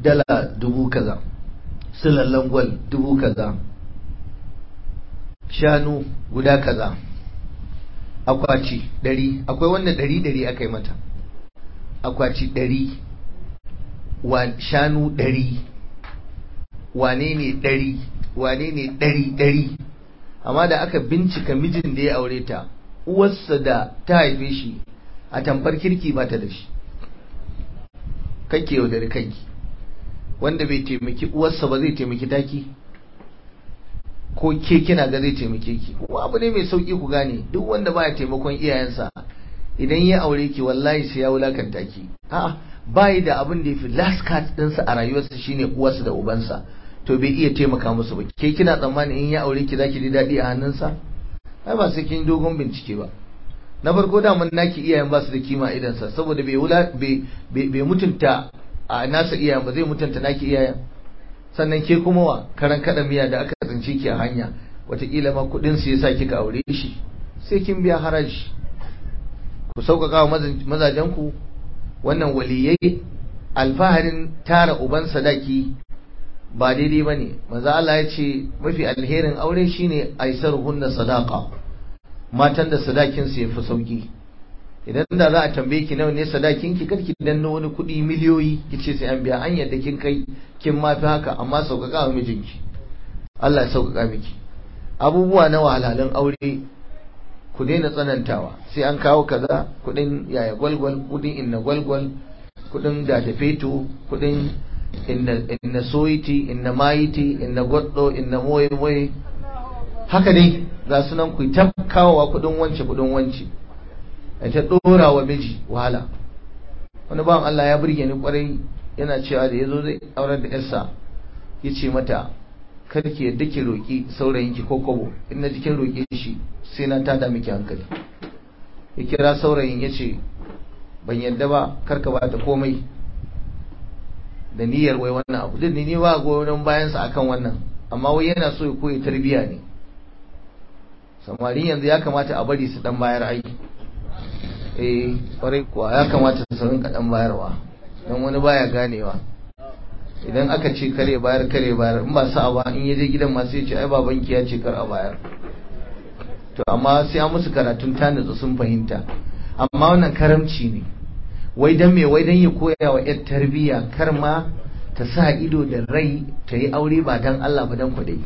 dala 1000 kaza, sulallan gwal 1000 kaza, shanu guda kaza, akwati 100, akwai wanda 100 aka yi mata, akwati 100, shanu 100, wane ne 100, wane ne 100. Amma da aka bincika mijin da ya aure ta, uwarsa da ta haife shi a tamfar kirki ba ta da shi. Kake yaudari kanki, wanda bai taimaki uwarsa ba zai taimaki taki, ko ke kina ga zai taimake ki? Kuma abu ne mai sauki ku gane, duk wanda baya taimakon iyayensa idan ya aure ki wallahi sai ya wulakanta ki. A'a, bai da abin da yafi last card ɗinsa a rayuwarsa shine uwarsa da ubansa, to bai iya taimaka musu ba. Ke kina tsammani in ya aure ki zaki ji daɗi a hannunsa? Ai ba sai kin dogon bincike ba. Na farko da mun naki iyayen ba su da kima idan sa, saboda bai mutunta a nasa iyayen ba, zai mutunta naki iyayen. Sannan ke kuma wa karan kada miya da aka tsince ki a hanya, wataƙila ma kuɗin su yasa kika aure shi, sai kin biya haraji. Ku sauƙaƙa wa mazajen ku wannan waliyai. Alfaharin tara uban sadaki ba daidai bane. Manzo Allah ya ce mafi alherin aure shine aisaruhunna sadaqa, matan da sadakin su yafi sauki. Idan da za a tambaye ki nawa ne sadakin ki, karki danno wani kuɗi miliyoyi kice sai an biya. An yadda kin kai, kin ma fi haka, amma sauƙaƙa wa mijinki. Allah ya sauƙaƙa miki. Abubuwa na wahalhalun aure ku daina tsanantawa, sai an kawo kaza, kuɗin yaya gwalgwal, kuɗin inna gwalgwal, kuɗin da feto, kuɗin inna soyiti, inna mayiti, inna goddo, inna moye moye, haka dai ga sunan ku ta kawowa kuɗin wance kuɗin wance, a ta ɗora wa miji wahala. Wani bawan Allah ya burge ni kwarai, yana cewa da yazo zai aurar da yarsa, yace mata karki yadda ki roki saurayinki ko kobo, in na jikin roke shi sai na tada miki hankali. Ya kira saurayin yace ban yadda ba, karka ba ta komai, da niyyar wai wannan abu din ni ba goyon bayan sa akan wannan, amma wai yana so ya koyi tarbiya ne. Samarin yanzu ya kamata a bari su dan bayar ai. Kwarai kuwa ya kamata su rinka dan bayarwa, dan wani baya ganewa. Idan aka ce kare bayar in ba sa ba, in yaje gidan ma sai ya ce ai babanki ya ce kar a bayar. To amma sai an musu karatun tanitsu sun fahimta. Amma wannan karamci ne. Wai dan me? Wai dan ya koya wa yar tarbiya, kar ma ta sa ido da rai ta yi aure ba dan Allah ba, dan kwadai.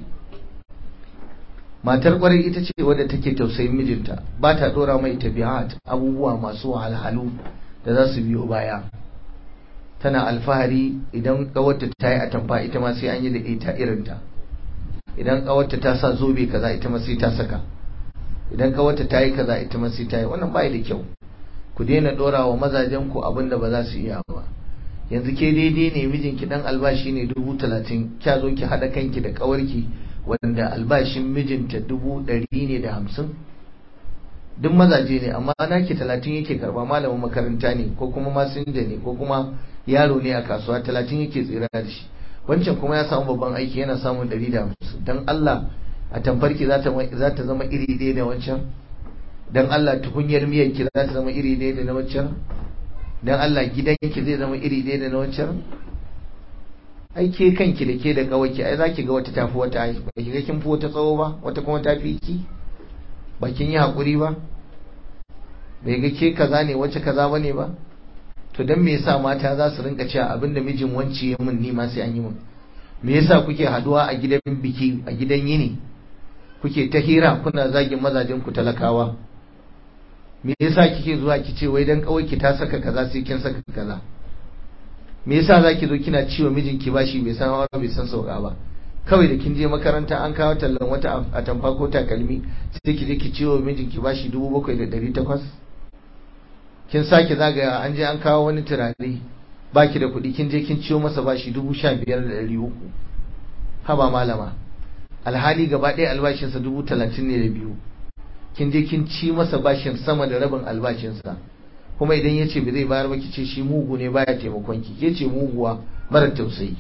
Matar kwarai ita ce wadda take tausayin mijinta, ba ta dora mai tabi'at, abubuwa masu wahalhalu da za su biyo baya. Tana alfahari idan kawarta ta yi atamfa, ita ma sai an yi da ita irinta. Idan kawarta ta sa zobe kaza, ita ma sai ta saka. Idan kawarta ta yi kaza, ita ma sai ta yi. Wannan bai da kyau. Ku daina dora wa mazajen ku abin da ba za su iya ba. Yanzu ke daidai ne mijinki dan albashi ne 30,000, kya zo ki hada kanki da kawarki wanda albashin mijinta 150,000. Duk mazaje ne, amma naki 30 yake karba, malamin makaranta ne ko kuma masinja ne ko kuma yaro ne a kasuwa, 30 yake tsira da shi. Wancan kuma ya samu babban aiki, yana samun 150. Dan Allah a tamfarki za ta zama iri ɗaya da wancan? Dan Allah tukunyar miyarki za ta zama iri ɗaya da na wancan? Dan Allah gidanki zai zama iri ɗaya da na wancan? Ai ke kanki da ke da kawaki, ai zaki ga wata tafi wata, ai ba ki ga kin fi wata tsawo ba, wata kuma tafi ki, ba kin yi hakuri ba, bai ga ke kaza ne wacce kaza bane ba. To dan me yasa mata za su rinka cewa abinda mijin wanci ya mun ni ma sai an yi mun? Me yasa kuke haduwa a gidan biki, a gidan yini, kuke ta hira kuna zagin mazajen ku talakawa? Me yasa kike zuwa kice wai dan kawai ki ta saka kaza sai kin saka kaza? Me yasa zaki zo kina ciwo mijinki bashi bai san hawa bai san sauka ba? Kawai da kin je makaranta an kawo tallan wata atamfa ko takalmi, sai ki je ki ciwo mijinki bashi 7,800. Kin sake zagaya an je an kawo wani turare, baki da kuɗi, kin je kin ciwo masa bashi 15,300. Haba malama, alhali gaba ɗaya albashinsa 32,000. Kin je kin ci masa bashin sama da rabin albashinsa, kuma idan ya ce bai zai bayar ba ki ce shi mugu ne baya taimakon ki, ke ce muguwa mara tausayi.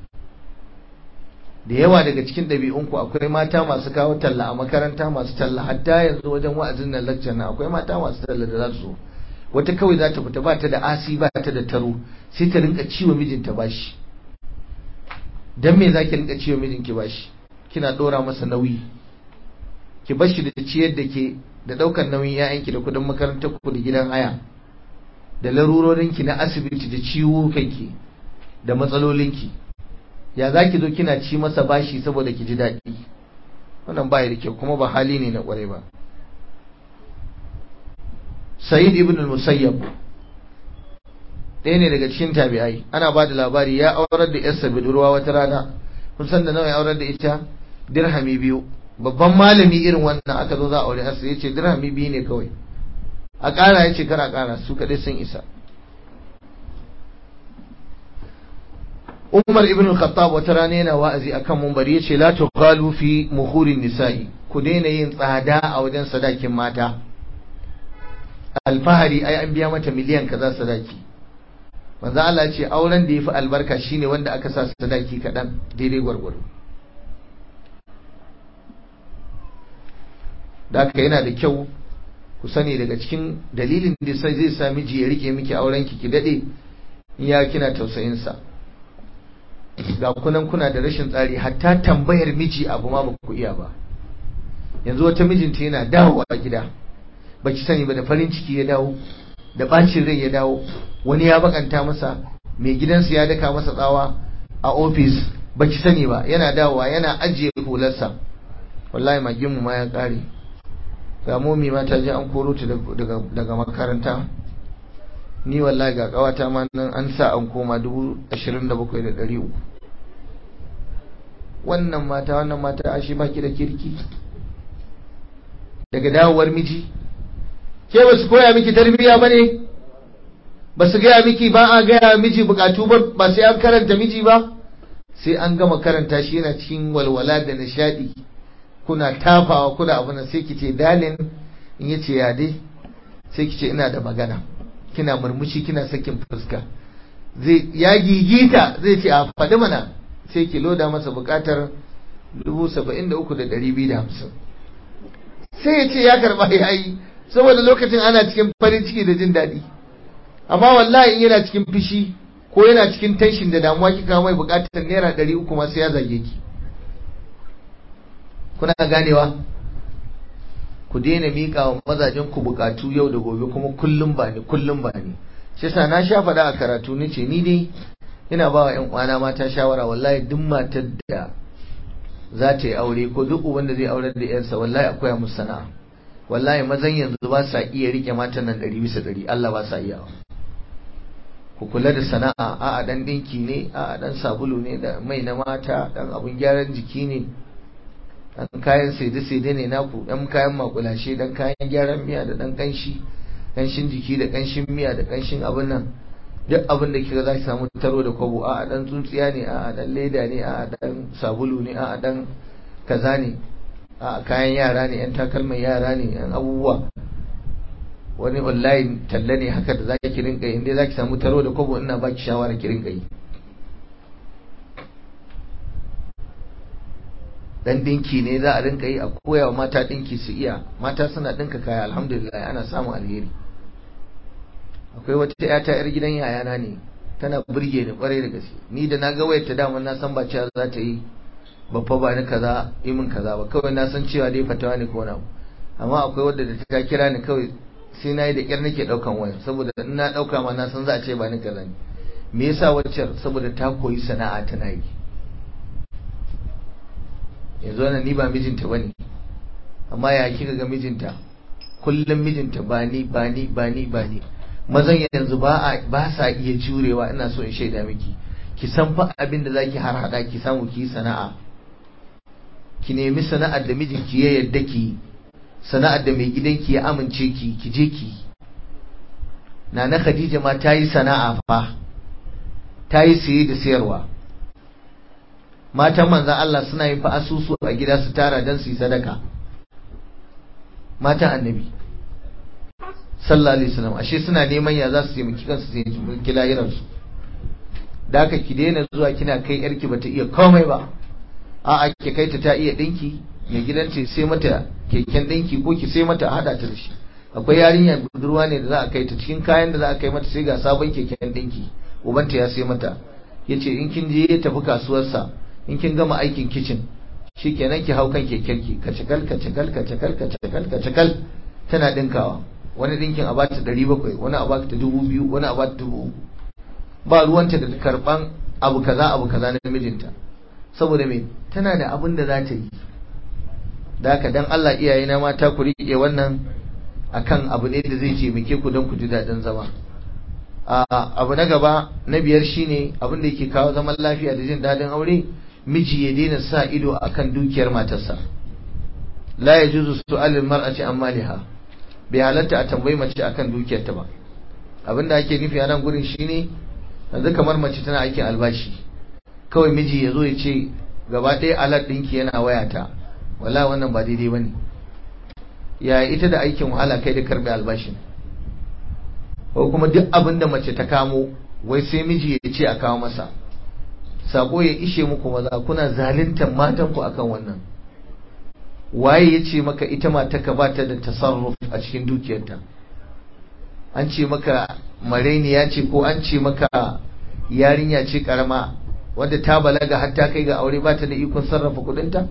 Da yawa daga cikin ɗabi'unku akwai mata masu kawo talla a makaranta, masu talla hatta yanzu wajen wa'azin nan lecture na akwai mata masu talla da za su, wata kawai za ta fita ba ta da asi ba ta da taro, sai ta rinka ciwo mijinta bashi. dan me zaki rinka ciwo mijinki bashi, kina dora masa nauyi, ki bashi da ciyar da ke da daukar nauyin 'ya'yanki da kudin makarantar ku da gidan haya da larurorinki na asibiti da ciwo kanki da matsalolinki. Ya zaki zo kina ci masa bashi saboda ki ji daɗi? wannan ba da kyau, kuma ba hali ne na kware ba. Sa'id ibn al-Musayyab ɗaya ne daga cikin tabi'ai, ana ba da labari ya aurar da yarsa budurwa wata rana. Kun san da nawa ya aurar da ita? Dirhami 2. Babban malami irin wannan aka zo za a aure yarsa, yace dirhami 2 ne kawai, a ƙara yace kar a ƙara, su kaɗai sun isa. Umar ibn al-Khattab wata rana yana wa'azi akan munbari yace la tughalu fi mukhurin nisa'i, ku daina yin tsada a wajen sadakin mata. Alfahari ai an biya mata miliyan kaza sadaki. Manzo Allah ya ce auren da yafi albarka shine wanda aka sa sadaki kadan daidai gwargwaro. Da haka yana da kyau ku sani daga cikin dalilin da zai sa miji ya rike miki auren ki dade, ya kina tausayin sa. Ga kunan kuna da rashin tsari, hatta tambayar miji abu ma ba ku iya ba. Yanzu wata mijinta yana dawowa gida, baki sani ba da farin ciki ya dawo, da bacin rai ya dawo, wani ya bakanta masa, mai gidansa ya daka masa tsawa a ofis, baki sani ba, yana dawowa yana ajiye hularsa, wallahi magin mu ma ya kare. Ga momi ma ta je an koro ta daga makaranta, ni wallahi ga kawata ma nan an sa an koma 27,300. wannan mata ashe baki da kirki. Daga dawowar miji, ke ba su koya miki tarbiyya ba ne? Ba su gaya miki ba a gaya miji bukatu ba sai an karanta miji ba? Sai an gama karanta shi yana cikin walwala da nishadi, kuna tafawa kuna abu na sai kice dalin, in yace ya dai sai kice ina da magana, kina murmushi kina sakin fuska. Ya gigita zai ce a faɗi mana, sai ki loda masa bukatar 73,250. sai ya ce ya karba ya yi, saboda lokacin ana cikin farin ciki da jin daɗi. Amma wallahi in yana cikin fishi ko yana cikin tension da damuwa, kika mai bukatar naira 300 ma sai ya zage ki. Kuna ganewa? Ku daina miƙa wa mazajen ku bukatu yau da gobe, kuma kullum ba ni. Shi yasa na sha faɗa a karatu ni ce ni dai ina ba wa ƴan uwana mata shawara, wallahi duk matar da za ta yi aure ko duk wanda zai aurar da yarsa, wallahi akwai musu sana'a. Wallahi mazan yanzu ba sa iya rike matan nan 100%, Allah ba sa iya. Ku kula da sana'a, a'a dan dinki ne, a'a dan sabulu ne, da mai na mata, dan abun gyaran jiki ne, dan kayan saide ne naku, dan kayan makulashe, dan kayan gyaran miya da dan kanshin jiki da kanshin miya da kanshin abun nan. Duk abin da kika za ki samu taro da kwabo, a'a dan tsuntsiya ne, a'a dan leda ne, a'a dan sabulu ne, a'a dan kaza ne, a'a kayan yara ne, yan takalman yara ne, yan abubuwa. Wani wallahi talla ne haka da zaki rinka yi, inda zaki samu taro da kwabo ina baki shawara ki rinka yi. Dan dinki ne za a rinka yi, a koya wa mata dinki su iya. Mata suna dinka kaya, alhamdulillah ana samun alheri. Akwai wata yata yar gidan yayana ne, tana burge ni kwarai da gaske. Ni da na ga wayar ta dama na san ba cewa za ta yi babba ba ni kaza yi min kaza ba, kawai na san cewa dai fatawa ne ko na. Amma akwai wadda da ta kira ni kawai sai na yi da kyar nake daukan waya, saboda in na dauka ma na san za a ce ba ni kaza ne. Me yasa wacce? Saboda ta koyi sana'a tana yi. Yanzu wannan ni ba mijinta bane, amma ya kika ga mijinta kullum mijinta ba ni. Mazan yanzu ba sa iya jurewa. Ina so in shaida miki, ki san fa abin da zaki har hada ki samu ki sana'a, ki nemi sana'ar da mijinki ya yarda ki, sana'ar da mai gidanki ya amince ki je ki. Nana Khadija ma ta yi sana'a fa, ta yi saye da sayarwa. Matan manzon Allah suna yin fa asusu a gida su tara dan su yi sadaka. Matan Annabi sallallahu alaihi wasallam ashe suna neman ya za su taimaki kansu su taimaki lahiransu. Da haka ki daina zuwa kina kai yarki bata iya komai ba, a'a ki kai ta iya dinki, mai gidanta sai mata keken dinki ko ki sai mata hada ta da shi. Akwai yarinya budurwa ne da za a kai ta, cikin kayan da za a kai mata sai ga sabon keken dinki ubanta ya sai mata, yace in kin je ya tafi kasuwarsa in kin gama aikin kitchen shikenan ki hau kan kekenki ka cikal tana dinkawa. Wani dinkin a bata 700, wani a bata 2000, wani a bata 3000. Ba ruwanta da karban abu kaza na mijinta, saboda me tana da abin da za ta yi. Da haka dan Allah iyayena mata ku rike wannan akan abu ne da zai taimake ku don ku ji daɗin zama. Abu na gaba na 5 shine abin da yake kawo zaman lafiya da jin daɗin aure, miji ya daina sa ido akan dukiyar matarsa. La yajuzu su'alul mar'ati an maliha, bai halatta a tambayi mace akan dukiyarta ba. Abin da ake nufi a nan gurin shine yanzu kamar mace tana aikin albashi, kawai miji ya zo ya ce gaba ɗaya alat ɗinki yana wayata, wala wannan ba daidai bane. Ya ita da aikin wahala kai da karɓe albashin? Ko kuma duk abin da mace ta kamo wai sai miji ya ce a kawo masa. Sako ya ishe muku maza, kuna zaluntar matanku akan wannan. Waye ya ce maka ita matarka ba ta da tasarruf a cikin dukiyarta? An ce maka marainiya ce, ko an ce maka yarinya ce karama wadda ta balaga har ta kai ga aure ba ta da ikon sarrafa kudinta?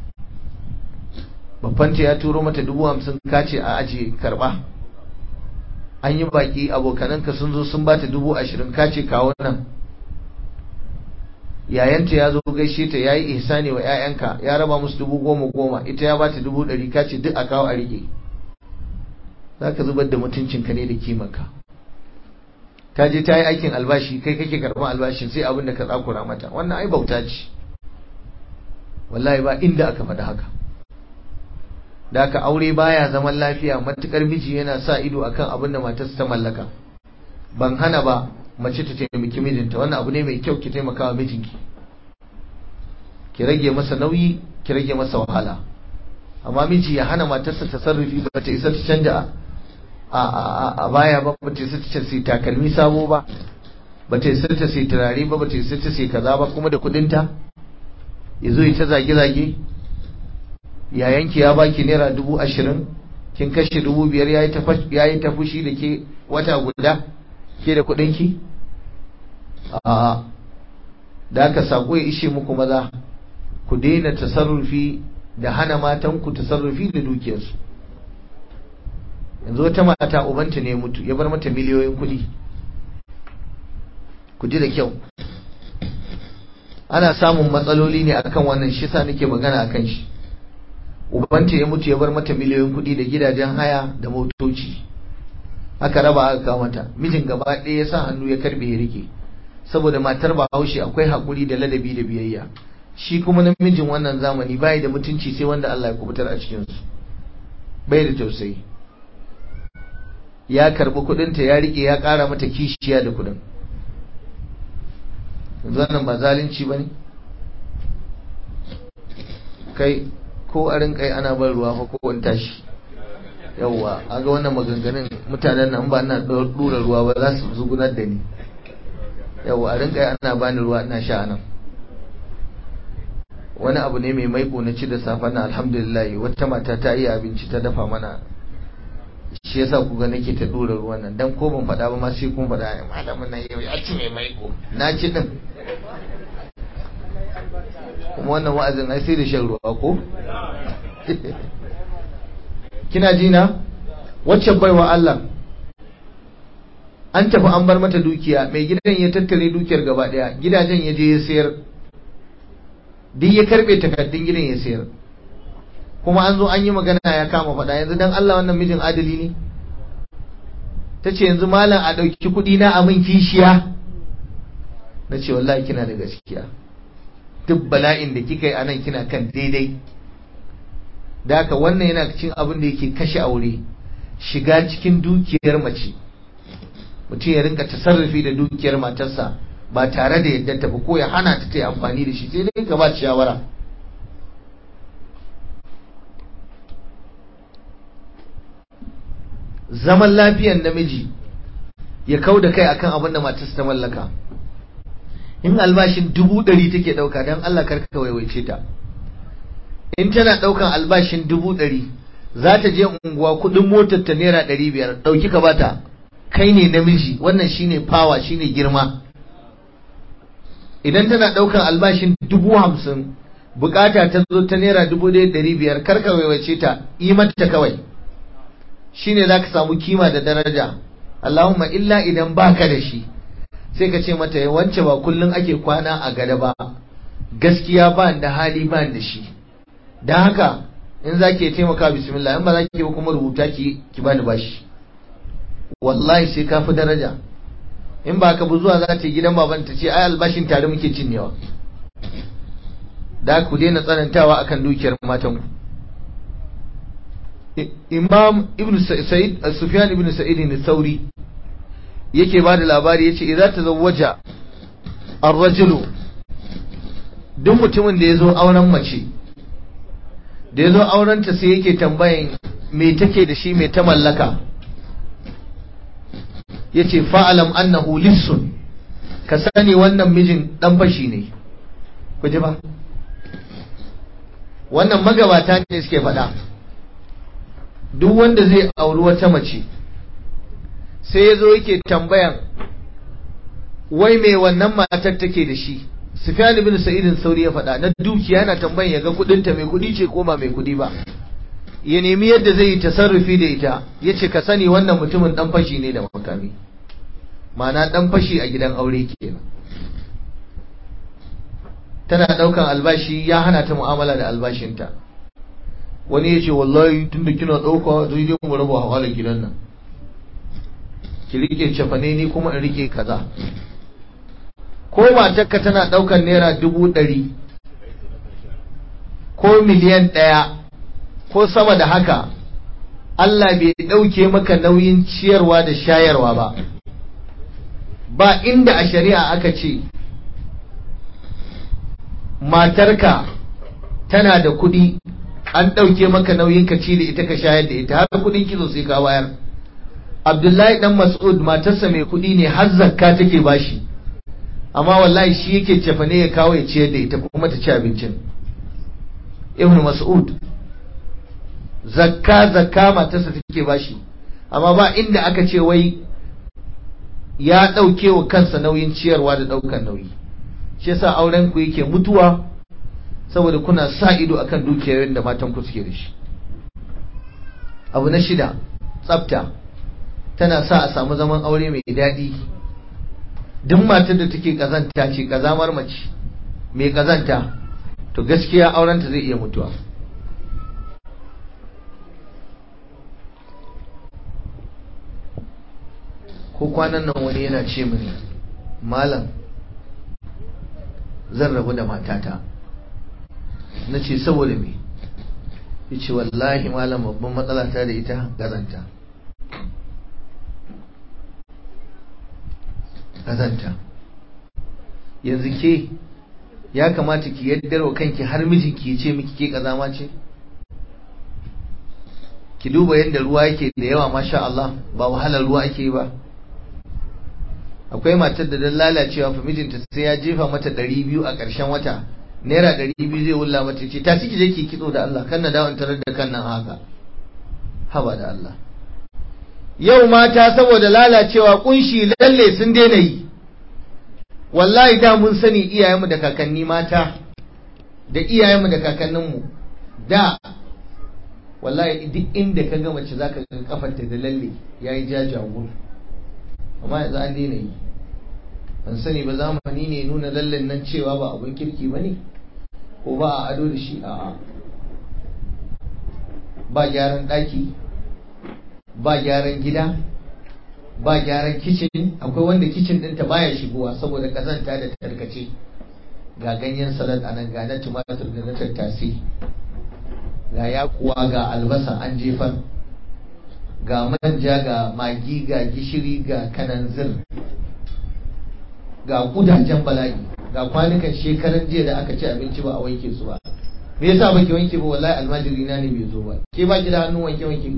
Babbanta ya turo mata 50,000 kace a ajiye karba. An yi baki abokananka sun zo sun bata 20,000 kace kawo nan. Yayanta ya zo gaishe ta, yayi ihsani wa ƴaƴanka, ya raba musu 10,000 ita ya bata 100,000 kace duk a kawo a rike. Zaka zubar da mutuncinka ne da kimanka. Ta je ta yi aikin albashi, kai kake karɓar albashin sai abin da ka tsakura mata. Wannan ai bauta ce. Wallahi ba inda aka faɗi haka. Da aka aure baya zaman lafiya matukar miji yana sa ido akan abin da matarsa ta mallaka. Ban hana ba mace ta taimaki mijinta, wannan abu ne mai kyau, ki taimaka wa mijinki, ki rage masa nauyi, ki rage masa wahala. Amma miji ya hana matarsa tasarrufi, ba ta isa ta canja a baya ba, ba ta isa ta sai takalmi sabo ba, ba ta isa ta sai turare ba, ba ta isa ta sai kaza ba, kuma da kudinta ya zo ya ta zage-zage. Yayanki ya baki naira 20,000, kin kashe 5,000, yayi ta fushi da ke wata guda, ke da kudinki. Da aka sako ya ishe muku maza, ku daina tasarrufi da hana matanku tasarrufi da dukiyarsu. Yanzu wata mata ubanta ne mutu, ya bar mata miliyoyin kudi. Ku ji da kyau, ana samun matsaloli ne akan wannan, shi sa nake magana akan shi. Ubanta ya mutu ya bar mata miliyoyin kudi da gidajen haya da motoci, aka raba aka kawo mata. Mijin gaba ɗaya ya sa hannu ya karbe ya rike, saboda matar Bahaushe akwai hakuri da ladabi da biyayya. Shi kuma namijin wannan zamani bai da mutunci sai wanda Allah ya kubutar a cikin su, bai da tausayi. Ya karbi kudinta ya rike, ya ƙara mata kishiya da kudin. Yanzu wannan ba zalunci bane? Kai ko a rinkai ana ban ruwa fa ko in tashi. Yawwa, aga wannan maganganun mutanen nan ba ina dora ruwa ba za su zugunar da ni. Yawwa, a rinkai ana bani ruwa ina sha nan. Wani abu ne mai maiko na ci da safa na, alhamdulillah. Wata mata ta iya abinci ta dafa mana, shi yasa ku ga nake ta dora ruwan nan, dan ko ban faɗa ba ma sai kun faɗa, malamin nan yau ya ci mai maiko. Na ci din. Kuma wannan wa'azin ai sai da shan ruwa ko? Kina ji na? Wacce baiwa Allah an tafi an bar mata dukiya, mai gidan ya tattare dukiyar gaba daya, gidajen ya je ya sayar, duk ya karbe takardun gidan ya sayar. Kuma an zo an yi magana ya kama faɗa. Yanzu dan Allah wannan mijin adali ne? Ta ce yanzu malam a ɗauki kuɗi na a min kishiya. Na ce wallahi kina da gaskiya, duk bala'in da kika yi a nan kina kan daidai. Da haka wannan yana cikin abin da yake kashe aure, shiga cikin dukiyar mace. Mutum ya rinka tasarrufi da dukiyar matarsa ba tare da yadda ta ba, ko ya hana ta ta yi amfani da shi, sai dai ka ba shawara. Zaman lafiyan namiji ya kau da kai akan abin da matarsa ta mallaka. In albashin 100,000 take dauka, dan Allah karka waiwaice ta. In tana daukan albashin 100,000, za ta je unguwa, kudin motar ta naira 500, dauki ka bata. Kai ne namiji, wannan shine power, shine girma. idan tana ɗaukan albashin 50,000 bukata ta zo ta naira 1,500 karka waiwace ta yi mata kawai, shine za ka samu kima da daraja. Allahumma illa idan baka da shi sai ka ce mata wance ba kullum ake kwana a gada ba, gaskiya ba da hali ba da shi, don haka in za ki taimaka bismillah, in ba za ki ba kuma rubuta ki bani bashi, wallahi sai ka fi daraja. In ba ka bu zuwa za ta yi gidan baban ta ce ai albashin tare muke cinyewa. Da ku daina tsanantawa akan dukiyar matanku. Imam Ibn Sa'id Sufyan ibn Sa'id al-Thawri yake bada labari yace idza tazawwaja ar-rajulu, duk mutumin da yazo auren mace, da yazo auren ta sai yake tambayan me take da shi, me ta mallaka, yace fa'alam annahu lissun, ka sani wannan mijin dan fashi ne. Ku ji ba, wannan magabata ne suke faɗa. Duk wanda zai auri wata mace sai ya zo yake tambayan wai mai wannan matar take da shi, Sufyan ibn Sa'id Sauri ya faɗa, na dukiya yana tambayan ya ga kudinta mai kudi ce ko ba mai kudi ba, ya nemi yadda zai yi tasarrufi da ita. Yace ka sani wannan mutumin dan fashi ne da makami, ma'ana dan fashi a gidan aure kenan. Tana daukan albashi, ya hana ta mu'amala da albashinta. Wani ya ce wallahi tunda kina dauka zai je mu raba hawalar gidan nan, ki rike cefane ni kuma in rike kaza. Ko matarka tana daukan naira 100,000 ko miliyan 1 ko sama da haka, Allah bai dauke maka nauyin ciyarwa da shayarwa ba. Ba inda a shari'a aka ce matarka tana da kuɗi an ɗauke maka nauyin ka ci da ita ka shayar da ita, har kuɗin kizo sai ka bayar. Abdullahi dan Mas'ud matarsa mai kuɗi ne, har zakka take bashi, amma wallahi shi yake cefane ya kawo ya ciyar da ita kuma ta ci abincin. Ibn Mas'ud zakka matarsa take bashi, amma ba inda aka ce wai ya ɗauke wa kansa nauyin ciyarwa da ɗaukan nauyi. Shi yasa auren ku yake mutuwa, saboda kuna sa ido akan dukiyoyin da matan ku suke da shi. Abu na 6, tsafta tana sa a samu zaman aure mai daɗi. Duk matar da take kazanta ce, kazamar mace mai kazanta, to gaskiya aurenta zai iya mutuwa. Ko kwanan nan wani yana ce mini, malam zan rabu da matata. Na ce saboda me? Ya ce wallahi malam babban matsala ta da ita gazanta. Yanzu ke ya kamata ki yaddar wa kanki har mijinki ya ce miki ke kazama ce? Ki duba yadda ruwa yake da yawa, masha Allah, ba wahalar ruwa ake ba. Akwai matar da dan lalacewa fa mijinta sai ya jefa mata 200 a ƙarshen wata, naira 200 zai wulla mata, ce ta ciki je ki kitso da Allah, kan na dawon tarar da kan nan haka. Haba da Allah. Yau mata saboda lalacewa kunshi lalle sun daina yi. Wallahi da mun sani iyayenmu da kakanni mata, da iyayenmu da kakanninmu da, wallahi duk inda ka ga mace zaka ga kafarta da lalle yayi jajawur. Amma yanzu an daina yi. Ban sani ba zamani ne nuna lallen nan cewa ba abin kirki ba ne, ko ba a ado da shi. A'a, ba gyaran ɗaki, ba gyaran gida, ba gyaran kicin. Akwai wanda kicin ɗinta baya shigowa saboda ƙazanta da tarkace. Ga ganyen salad a nan, ga na tumatur da na tattasai, ga yakuwa, ga albasa an jefar, ga manja, ga magi, ga gishiri, ga kananzir, ga kudajen bala'i, ga kwanukan shekaran jiya da aka ci abinci ba a wanke su ba. Me yasa baki wanke ba? Wallahi almajiri na ne bai zo ba. Ke baki da hannun wanke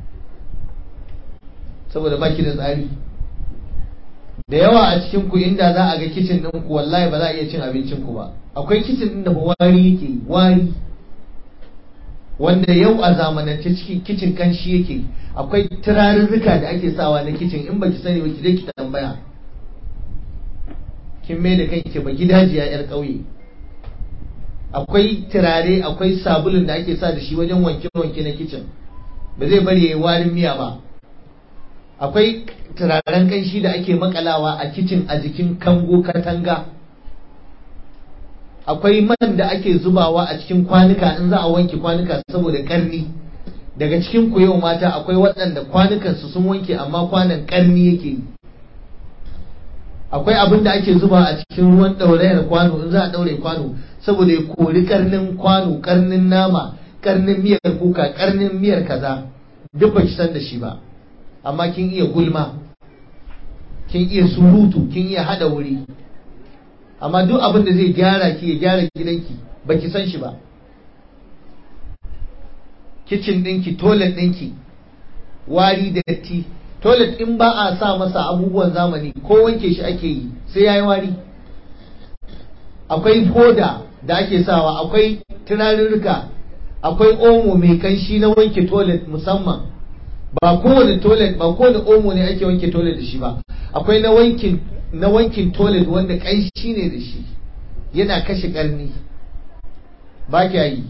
saboda baki da tsari. Da yawa a cikin ku inda za a ga kicin din ku, wallahi ba za a iya cin abincin ku ba. Akwai kicin din da wari yake, wari, wanda yau a zamanance cikin kicin kanshi yake. Akwai turarurruka da ake sawa na kicin, in baki sani ba ki je ki tambaya. kin mai da kanki ba gidajiya yar ƙauye. Akwai turare, akwai sabulun da ake sa da shi wajen wanke-wanke na kicin, ba zai bari yayi warin miya ba. Akwai turaren kanshi da ake makalawa a kicin a jikin kango katanga. Akwai man da ake zubawa a cikin kwanuka in za a wanke kwanuka saboda karni. Daga cikin ku yau mata akwai waɗanda kwanukansu sun wanke amma kwanan karni yake yi. Akwai abin da ake zuba a cikin ruwan ɗaurayar kwano in za a ɗaure kwano saboda ya kori karnin kwano, karnin nama, karnin miyar kuka, karnin miyar kaza. Duk ba ki san da shi ba, amma kin iya gulma, kin iya surutu, kin iya hada wuri, amma duk abin da zai gyara ki ya gyara gidanki ba ki san shi ba. Kitchen ɗinki, toilet ɗinki wari da datti. Toilet in ba a sa masa abubuwan zamani ko wanke shi ake yi sai yayi wari. Akwai hoda da ake sawa, akwai turarurruka, akwai omo mai kanshi na wanke toilet musamman. Ba kowane toilet, ba kowane omo ne ake wanke toilet da shi ba. Akwai na wankin toilet wanda kanshi ne da shi, yana kashe karni. Ba kya yi.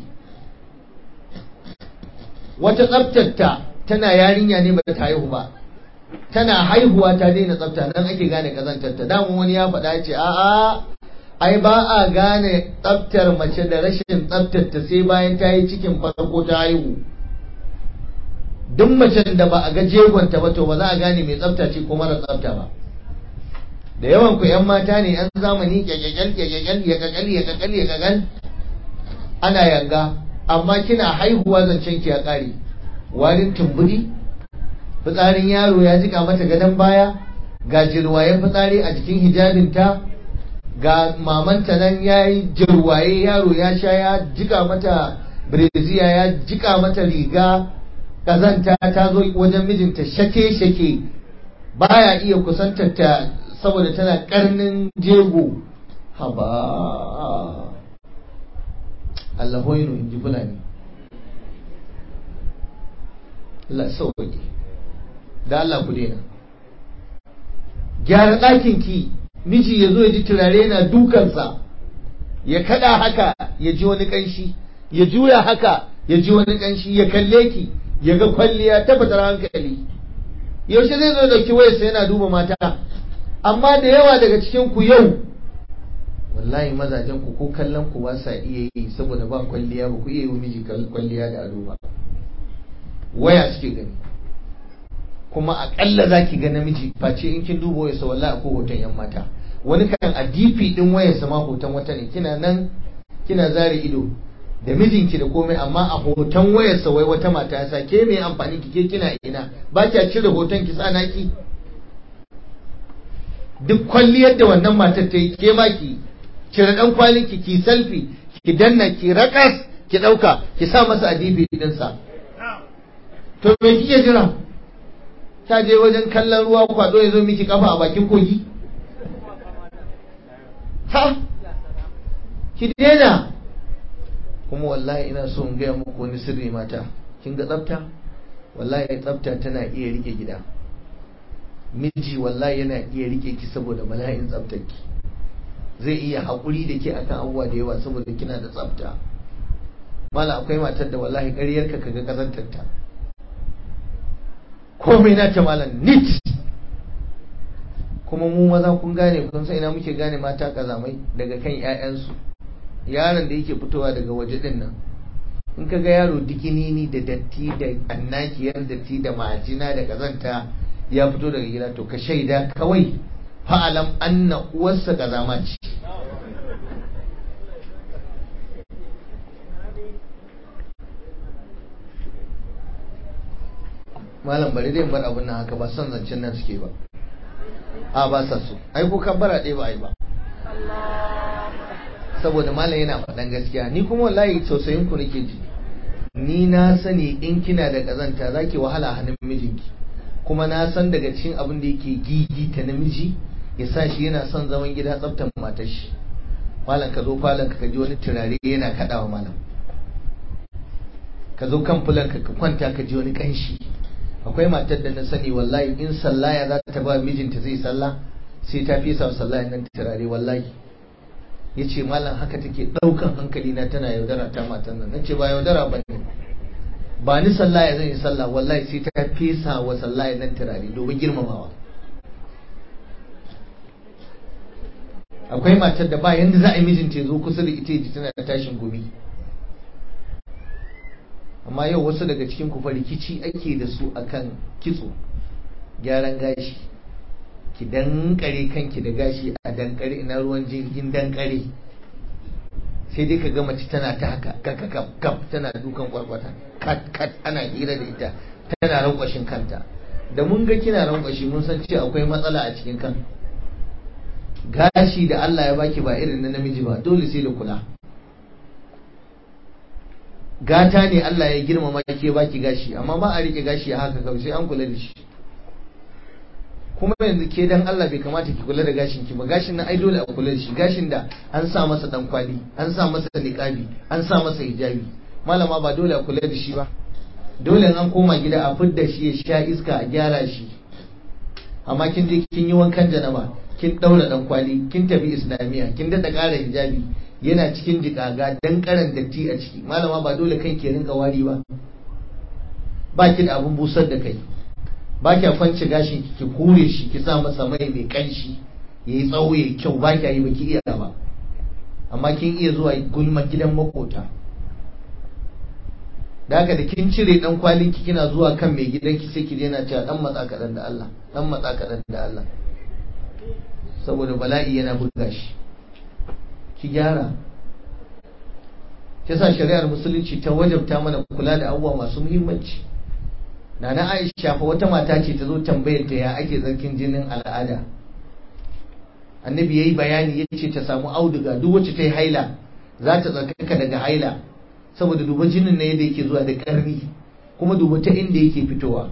Wata tsaftarta tana yarinya ne ba ta haihu ba, tana haihuwa ta daina tsafta, nan ake gane kazantarta. Damun wani ya faɗa ce a'a ai ba a gane tsaftar mace da rashin tsaftarta sai bayan ta yi cikin farko ta haihu. Duk macen da ba a ga jegonta ba to ba za a gane mai tsafta ce ko mara tsafta ba. Da yawan ku yan mata ne yan zamani kyakkyakal ana yanga, amma kina haihuwa zancen ki ya kare. Warin tumburi, fitsarin yaro ya jika mata gadon baya, ga jirwayen fitsari a jikin hijabinta, ga mamanta nan ya yi jirwaye, yaro ya sha ya jika mata breziya, ya jika mata riga, kazanta ta zo wajen mijinta shake-shake, baya iya kusantarta saboda tana karnin jego. Haba Allah hoyino in ji Fulani. Allah sauƙaƙe da Allah ku daina. Gyara ɗakin ki, miji ya zo ya ji turare yana dukansa, ya kada haka ya ji wani ƙanshi, ya juya haka ya ji wani ƙanshi, ya kalle ki ya ga kwalliya ta fitar hankali. Yaushe zai zo dauki wayarsa yana duba mata? Amma da yawa daga cikin ku yau wallahi mazajen ku ko kallon ku ba sa iya yi saboda ba kwalliya, ba ku iya yi wa miji kwalliya da ado ba. Waya suke gani, kuma akalla zaki ga namiji face in kin duba wayarsa wallahi akwai hoton yan mata. Wani kan a DP din wayarsa ma hoton wata ne, kina nan kina zare ido da mijinki da komai, amma a hoton wayarsa wai wata mata ya sa. Ke me amfani ki, ke kina ina? Ba kya cire hoton ki sa naki? Duk kwalliyar da wannan matar ta yi ke ma ki cire dan kwalin ki selfie, ki danna, ki rakas, ki dauka, ki sa masa a DP din sa. To me kike jira? Ta je wajen kallon ruwa kwado ya zo miki kafa a bakin kogi? Ha? Ki daina. Kuma wallahi ina so in gaya muku wani sirri mata. Kin ga tsafta? Wallahi tsafta tana iya rike gida. Miji wallahi yana iya rike ki saboda bala'in tsaftarki. Zai iya haƙuri da ke akan abubuwa da yawa saboda kina da tsafta. Mala akwai matar da wallahi ƙaryarka kaga kazantarta. Komai na ta malam nit. Kuma mu maza kun gane, kun san ina muke gane mata kazamai? Daga kan 'ya'yansu. Yaron da yake fitowa daga waje din nan, in ka ga yaro dikinini da datti da annakiyar datti da majina da kazanta ya fito daga gida, to ka shaida kawai fa'alam anna uwarsa kazama ce. Malam bari dai bar abun nan haka, ba son zancen nan suke ba. A ba sa so. Ai ko kabbara ɗaya ba ai ba. Saboda malam yana faɗan gaskiya. Ni kuma wallahi tausayin ku nake ji. Ni na sani in kina da kazanta zaki wahala hannun mijinki. Kuma na san daga cikin abin da yake gigita namiji ya sa shi yana son zaman gida, tsaftar matar shi. Malam ka zo falon ka ji wani turare yana kaɗawa malam. Ka zo kan fulan ka kwanta ka ji wani kanshi. Akwai matar da na sani wallahi in sallaya za ta ba mijinta zai sallah, sai ta fesa wa sallah nan turare wallahi. Ya ce malam haka take ɗaukan hankali na, tana yaudara ta matan nan. Na ce ba yaudara ba ne, ba ni sallah ya zan yi sallah wallahi sai ta fesa wa sallah nan turare domin girmamawa. Akwai matar da ba yanda za a yi mijinta ya zo kusa da ita ji tana tashin gumi. Amma yau wasu daga cikin ku fa rikici ake da su akan kitso, gyaran gashi. Ki dankare kanki da gashi a dankare, ina ruwan jirgin dankare. Sai dai ka ga mace tana ta haka kap tana dukan kwarkwata, kat ana hira da ita, tana rankwashin kanta. Da mun ga kina rankwashi mun san cewa akwai matsala a cikin kan. Gashi da Allah ya baki ba irin na namiji ba, dole sai da kula. Gata ne Allah ya girmama ke baki gashi, amma ba a rike gashi a haka kawai, sai an kula da shi. Kuma yanzu ke dan Allah bai kamata ki kula da gashin ki ba. Gashin nan ai dole a kula da shi. Gashin da an sa masa dan kwali, an sa masa niqabi, an sa masa hijabi, malama ba dole a kula da shi ba. Dole an koma gida a fidda shi ya sha iska, a gyara shi. Amma kin je kin yi wankan janaba, kin daura dan kwali, kin tafi islamiya, kin dada ƙara hijabi, yana cikin jikaga dan karan datti a ciki, malama ba dole kanki ya rinka wari ba. Ba ki da abun busar da kai, ba ki kwance gashin ki hure shi, ki sa masa mai kanshi yayi tsawo yayi kyau, ba ki yi ba ki iya ba. Amma kin iya zuwa gulma gidan makota. Da haka da kin cire dan kwalin ki kina zuwa kan mai gidanki sai ki daina cewa dan matsa kadan da Allah, dan matsa kadan da Allah. Saboda bala'i yana buga shi. Ki gyara. Kisa shari'ar musulunci ta wajabta mana kula da abubuwa masu muhimmanci. Nana Aisha fa wata mata ce ta zo tambayar ta ya ake tsarkin jinin al'ada. Annabi yayi bayani yace ta samu auduga, duk wacce ta yi haila za ta tsarkaka daga haila, saboda duba jinin ne yadda yake zuwa da ƙarni, kuma duba ta inda yake fitowa.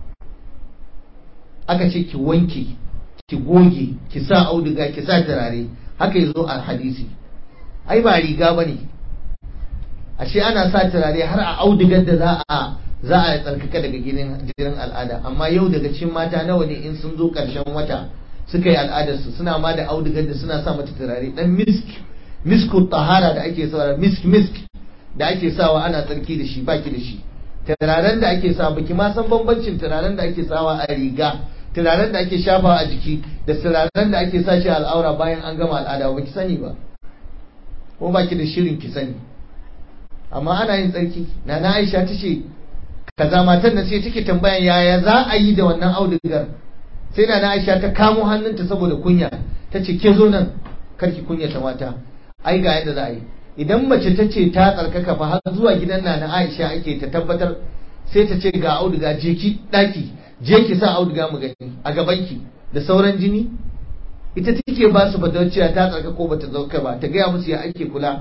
Aka ce ki wanke, ki goge, ki sa auduga, ki sa turare, haka yazo a hadisi. Ai ba riga bane, ashe ana sa turare har a audugar da za a tsarkaka daga jinin al'ada. Amma yau daga cikin mata nawa ne in sun zo ƙarshen wata suka yi al'adarsu suna ma da audugar da suna sa mata turare, dan misku tahara da ake sawa, misk da ake sawa ana tsarki da shi, baki da shi. Turaren da ake sawa, baki ma san bambancin turaren da ake sawa a riga, turaren da ake shafawa a jiki, da turaren da ake sa shi al'aura bayan an gama al'ada, baki sani ba, ko baki da shirin ki sani. Amma ana yin tsarki. Nana Aisha ta ce kaza, matan nan sai take tambayan yaya za a yi da wannan audugar. Sai Nana Aisha ta kamo hannunta saboda kunya, ta ce ke zo nan, karki kunyata mata. Ai ga yadda za a yi. Idan mace ta ce ta tsarkaka fa har zuwa gidan Nana Aisha ake ta tabbatar, sai ta ce ga auduga, je ki daki, je ki sa auduga mu gani a gabanki da sauran jini. Ita take ba su fatawa ta tsarka ko bata zauka ba, ta gaya musu ya ake kula.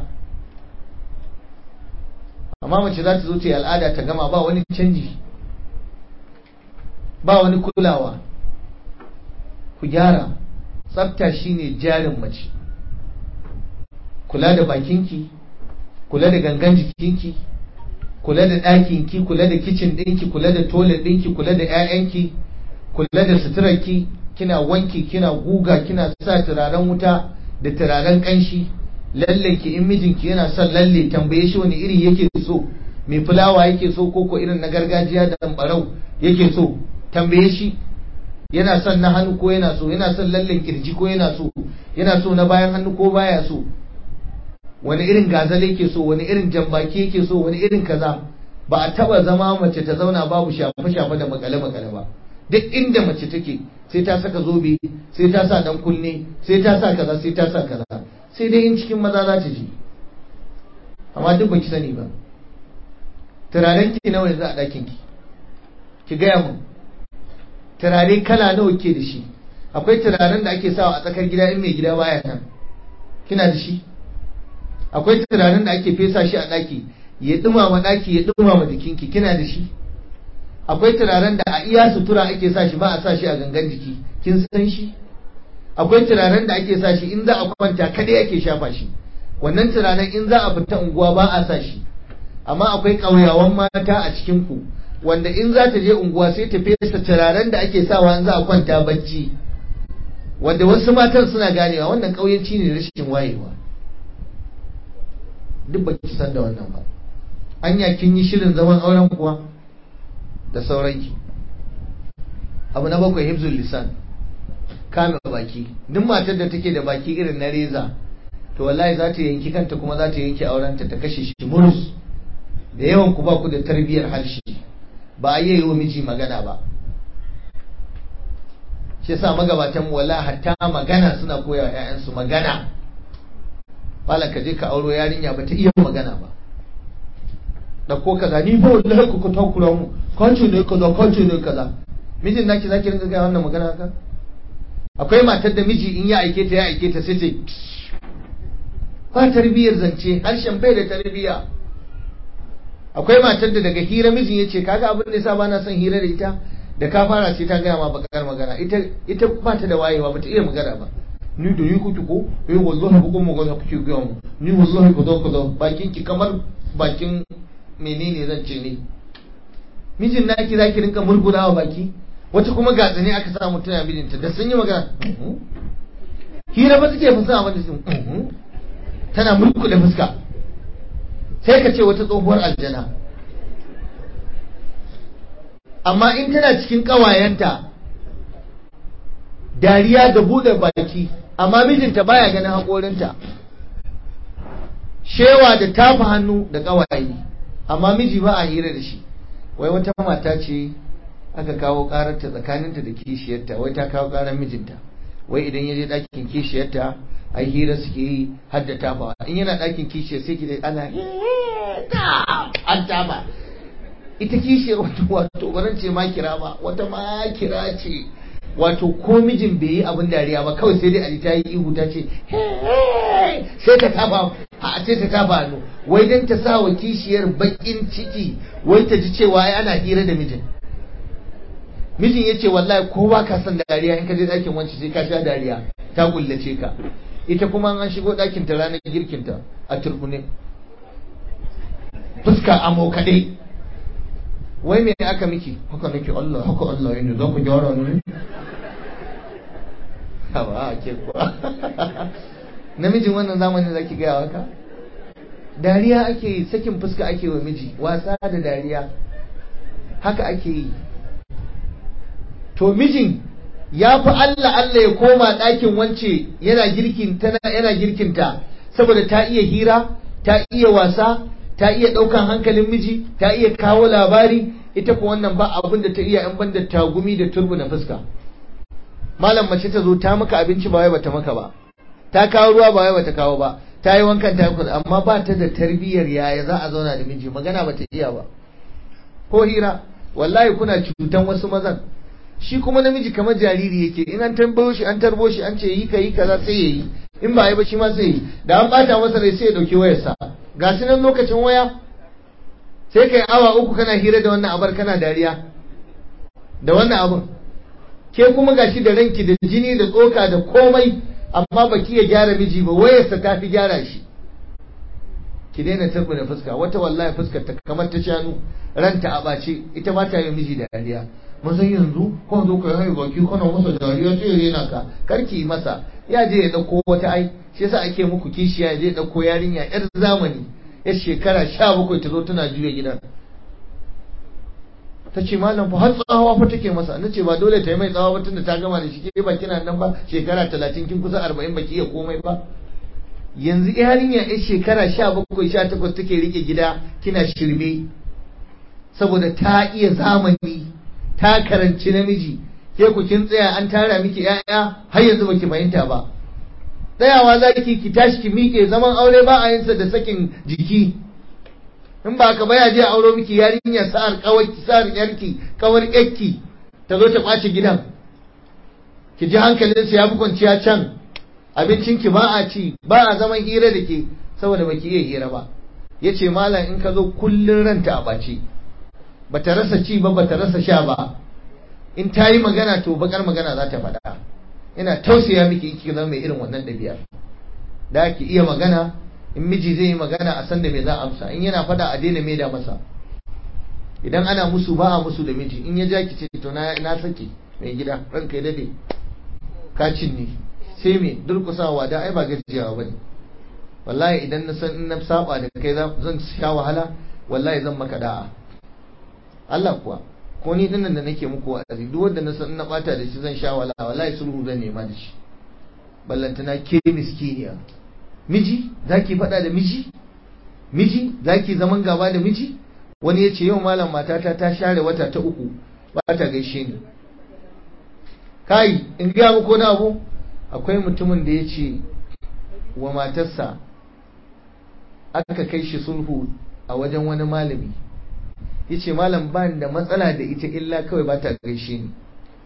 Amma mace za ta zo ta yi al'ada ta gama ba wani canji, ba wani kulawa. Ku gyara. Tsafta shine jarin mace. Kula da bakinki, kula da gangan jikinki, kula da ɗakinki, kula da kicin ɗinki, kula da toilet ɗinki, kula da 'ya'yanki, kula da suturarki, kina wanki, kina guga, kina sa turaren wuta da turaren ƙanshi. Lallenki in mijinki yana son lalle, tambaye shi wani iri yake so, mai fulawa yake so ko irin na gargajiya da barau yake so, tambaye shi. Yana son na hannu ko yana so, yana son lallen kirji ko yana so, yana so na bayan hannu ko baya so, wani irin gazal yake so, wani irin jambaki yake so, wani irin kaza. Ba a taba zama mace ta zauna babu shafe-shafe da makale-makale ba. Duk inda mace take sai ta saka zobe, sai ta sa dan kunne, sai ta sa kaza, sai ta sa kaza. Sai dai in cikin maza za ta ji, amma duk baki sani ba. Turaren ki nawa yanzu a ɗakin ki gaya mun. Turare kala nawa ke da shi? Akwai turaren da ake sawa a tsakar gida in mai gida baya nan, kina da shi? Akwai turaren da ake fesa shi a ɗaki ya dumama ɗaki, ya dumama jikinki, kina da shi? Akwai turaren da a iya sutura ake sa shi, ba a sa shi a gangan jiki, kin san shi? Akwai turaren da ake sa shi in za a kwanta kada ake shafa shi, wannan turaren in za a fita unguwa ba a sa shi. Amma akwai ƙauyawan mata a cikin ku wanda in za ta je unguwa sai ta fesa turaren da ake sawa in za a kwanta bacci. wanda wasu matan suna ganewa wannan ƙauyenci ne rashin wayewa. Duk ba ki san da wannan ba. Anya kin yi shirin zaman auren kuwa da sauranki. Abu na 7 hifzul lisan, kame baki. Duk matar da take da baki irin na reza to wallahi za ta yanki kanta kuma za ta yanki aurenta ta kashe shi murus. Da yawan ku ba ku da tarbiyyar harshe, ba a yi wa miji magana ba. Shi yasa magabatan mu wallahi hatta magana suna koya wa ƴaƴansu magana. Bala ka je ka auro yarinya ba ta iya magana ba. Dauko kaza ni fa wallahi ku takura mu. Kace ne kaza. Mijin naki zaki rinka ga wannan magana haka? Akwai matar da miji in ya aike ta sai ce ba tarbiyyar zance, harshen bai da tarbiyya. Akwai matar da daga hira mijin yace kaga abin da yasa ba na son hira da ita, da ka fara sai ta gaya ma bakar magana. Ita ba ta da wayewa, ba ta iya magana ba. Ni da yi kuki ko wallahi bugun magana kuke gaya mu, ni wallahi kaza bakin ki kamar bakin menene zan ce ne. Mijin naki zaki rinka murgudawa baki. Wata kuma gatsani aka sa mutum ya mijinta da sun yi magana hira ba take fusa ba da sun tana mulku da fuska, sai ka ce wata tsohuwar aljana. Amma in tana cikin kawayenta dariya da bude baki, amma mijinta baya ganin haƙorinta, shewa da tafa hannu da kawaye, amma miji ba a hira da shi. Wai wata mata ce aka kawo kararta tsakaninta da kishiyarta, wai ta kawo karar mijinta, wai idan ya je ɗakin kishiyarta ai hira suke yi har da tafawa. In yana ɗakin kishiyar sai ki dai ana an tafa. Ita kishiyar wato baran ce makira ba, wata makira ce. Wato ko mijin bai yi abin dariya ba kawai sai dai Ali ta yi ihu ta ce sai ta kafa hannu, wai dan ta sa wa kishiyar bakin ciki, wai ta ji cewa ai ana hira da mijin. Mijin ya ce wallahi ko ba ka san dariya in ka je ɗakin wanci sai ka sha dariya, ta kullace ka. Ita kuma an shigo ɗakin ta ranar girkinta a turbune, fuska amo kaɗai. Wai me aka miki? Haka nake Allah yanzu za ku gyara ni? Hawa ke kuwa. Namijin wannan zamanin zaki gaya haka? Dariya ake yi, sakin fuska ake wa miji, wasa da dariya. Haka ake yi. To mijin ya fi Allah ya koma ɗakin wance yana girkinta saboda ta iya hira, ta iya wasa, ta iya ɗaukan hankalin miji, ta iya kawo labari. Ita ko wannan ba abin da ta iya in banda tagumi da turbu na fuska. Malam mace ta zo ta maka abinci ba wai bata maka ba, ta kawo ruwa ba wai bata kawo ba, ta yi wankan ta yi, amma ba ta da tarbiyyar yaya za a zauna da miji, magana bata iya ba ko hira. Wallahi kuna cutan wasu mazan. Shi kuma namiji kamar jariri yake, in an tambayo shi an tarbo shi an ce yi kaza sai yayi, in ba yi ba shi ma sai yi. Da an bata masa rai sai ya dauki wayarsa, ga shi nan lokacin waya, sai kai awa 3 kana hira da wannan abar kana dariya da wannan abun. Ke kuma gashi da ranki da jini da tsoka da komai, amma baki ya gyara miji ba, wayarsa ta fi gyara shi. Ki daina turbina fuska. Wata wallahi fuskar ta kamar ta shanu, ranta a bace, ita ba ta yi miji da dariya. Mazan yanzu ko zo ka yi baki kana masa dariya sai ya rena ka, karki masa, ya je ya dauko wata ai. Shi yasa ake muku kishiya, ya je ya dauko yarinya yar zamani, ya shekara 17 ta zo tana juya gidan. Ta ce malam fa har tsawa fa take masa. Na ce ba dole ta yi mai tsawa ba tunda ta gama da shi, ke ba kina nan ba shekara 30 kin kusa 40 baki iya komai ba. Yanzu yarinya yar shekara 17 18 take rike gida, kina shirme saboda ta iya zamani, ta karanci namiji. Ke ku kin tsaya an tara miki ƴaƴa har yanzu baki fahimta ba. Tsayawa za ki tashi ki miƙe, zaman aure ba a yinsa da sakin jiki. In ba ka baya je auro miki yarinya sa'ar kawai sa'ar yarki kawar yakki ta zo ta kwace gidan. Ki ji hankalinsa ya fi kwanciya can. Abincinki ba a ci, ba a zaman hira da ke saboda baki iya hira ba. Yace malam in ka zo kullun ranta a bace, bata rasa ci ba bata rasa sha ba. In ta yi magana to bakar magana za ta faɗa. Ina tausaya miki in ki zama mai irin wannan ɗabi'ar. Da ki iya magana, in miji zai yi magana a san da me za a amsa, in yana faɗa a daina maida masa. Idan ana musu ba a musu da miji, in ya ja ki ce to na saki mai gida ranka ya dade, ka cinye sai me durkusawa da ai ba gajiyawa bane wallahi idan na san in na saba da kai zan sha wahala wallahi zan maka da'a Allah kuwa ko ni dinnan da nake muku wa'azi duk wanda na san na bata da shi zan sha wahala wallahi sulhu zan nema da shi ballantana ke miskiniya miji zaki faɗa da miji zaki zaman gaba da miji wani ya ce yau malam matata ta share wata ta 3 ba ta gaishe ni kai in ga muku na abu akwai mutumin da ya ce wa matarsa aka kai shi sulhu a wajen wani malami ya ce malam ba da matsala da ita illa kawai ba ta gaishe ni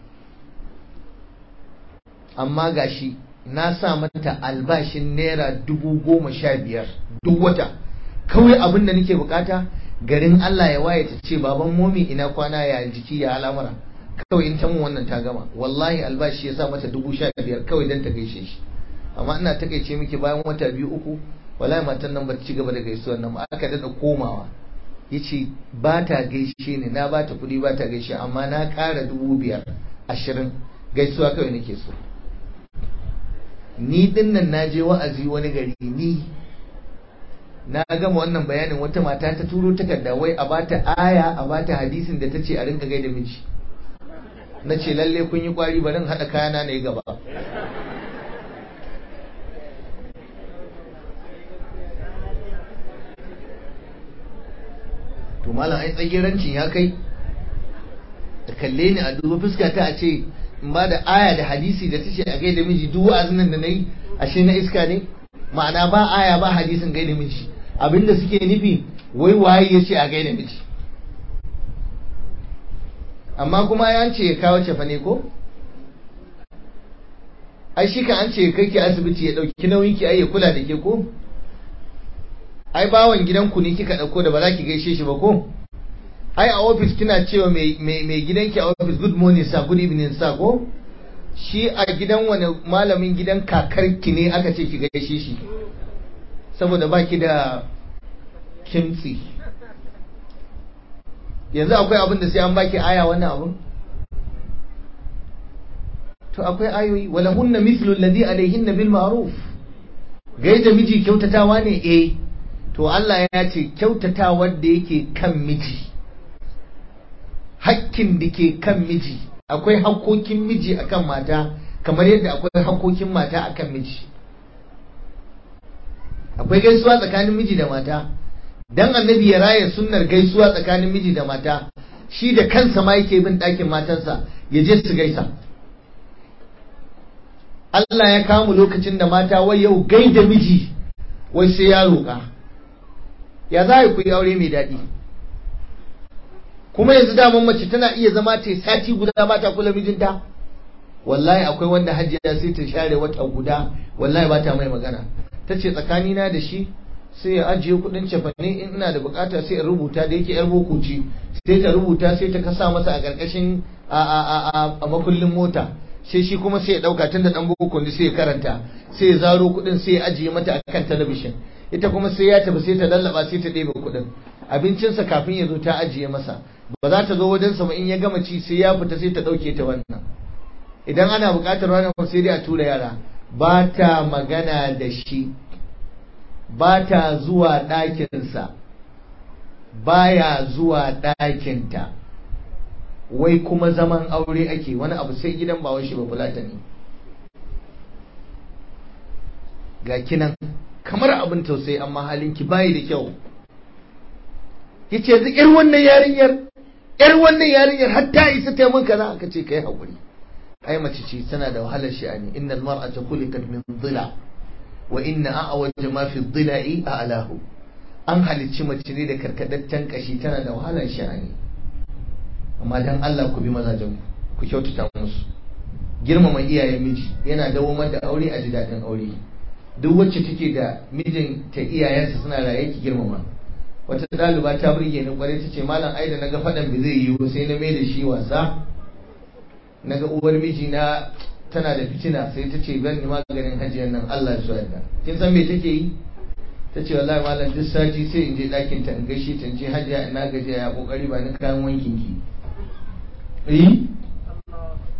amma gashi na sa mata albashin naira 15,000 duk wata kawai abin da nake bukata garin Allah ya waye ta ce baban momi ina kwana ya jiki ya al'amura kawai in ta mun wannan ta gama wallahi albashi ya sa mata 15,000 kawai dan ta gaishe shi amma ina takeice miki bayan wata 2-3 wallahi matan nan ba ta ci gaba da gaisuwar nan ba aka dada komawa yace ba ta gaishe ni na ba ta kudi ba ta gaishe amma na ƙara 5,020 gaisuwa kawai nake so ni dinnan naje wa'azi wani gari ni na gama wannan bayanin wata mata ta turo takarda wai a bata aya a bata hadisin da tace a rinka gaida miji nace lalle kun yi kwari barin hada kayana ne gaba to malam ai tsagerancin ya kai da kalle ni a duba fuska ta a ce in ba da aya da hadisi da tace a gaida miji duk wa'azin nan da nayi ashe na iska ne ma'ana ba aya ba hadisin gaida miji abinda suke nufi wai waye yace a gaida miji amma kuma ya ce ya kawo cefa ne ko ai shi ka an ce kai ki asibiti ya dauki nauyin ki ai ya kula da ke ko ai bawan gidanku ne kika dauko da ba za ki gaishe shi ba ko ai a office kina cewa mai gidanki a office good morning sir good evening sir ko shi a gidan wani malamin gidan kakarki ne aka ce ki gaishe shi saboda baki da kimtsi yanzu akwai abin da sai an baki aya wannan abun to akwai ayoyi wala hunna mithlu alladhi alayhinna bil ma'ruf gaida miji kyautatawa ne eh to Allah ya ce kyautatawar da yake kan miji hakkin da ke kan miji akwai hakkokin miji akan mata kamar yadda akwai hakkokin mata akan miji akwai gaisuwa tsakanin miji da mata dan annabi ya raya sunnar gaisuwa tsakanin miji da mata shi da kansa ma yake bin ɗakin matansa ya je su gaisa Allah ya kawo lokacin da mata wai yau gaida miji wai sai ya roƙa ya za ku yi aure mai daɗi kuma yanzu daman mace tana iya zama ta sati guda ba ta kula mijinta wallahi akwai wanda hajiya sai ta share wata guda wallahi ba ta mai magana ta ce tsakanina da shi sai ya ajiye kudin cefane in ina da bukata sai in rubuta da yake yar boko ce sai ta rubuta sai ta kasa masa a karkashin a makullin mota sai shi kuma sai ya dauka tunda dan boko ne sai ya karanta sai ya zaro kudin sai ya ajiye mata akan talabishin ita kuma sai ya tafi sai ta lallaba sai ta ɗebe kudin abincinsa kafin ya zo ta ajiye masa ba za ta zo wajensa ba in ya gama ci sai ya fita sai ta ɗauke ta wannan idan ana buƙatar wannan sai dai a tura yara ba ta magana da shi ba ta zuwa ɗakinsa baya zuwa ɗakinta wai kuma zaman aure ake wani abu sai gidan bawan shi ba fulata ne ga kinan kamar abin tausayi amma halinki bayi da kyau yace yanzu yar wannan yarinyar har ta isa ta mun kaza aka ce kai hakuri ai mace ce tana da wahalar sha'ani innal mar'ata khuliqat min dhila wa inna a'waja ma fi dhila'i a'lahu an halicci mace ne da karkadaccen kashi tana da wahalar sha'ani amma dan Allah ku bi mazajen ku kyautata musu girmama iyayen miji yana dawomar da aure a ji dadin aure duk wacce take da mijinta iyayensa suna raye ki girmama wata ɗaliba ta burge ni kwarai ta ce malam ai da naga faɗan bai zai yiwu sai na mai da shi wasa naga uwar miji na tana da fitina sai ta ce ban maganin hajiyar nan Allah ya yarda kin san me take yi ta ce wallahi malam duk sati sai in je ɗakin ta in gaishe ta in ce hajiya ina gajiya ya kokari ba ni kayan wankin ki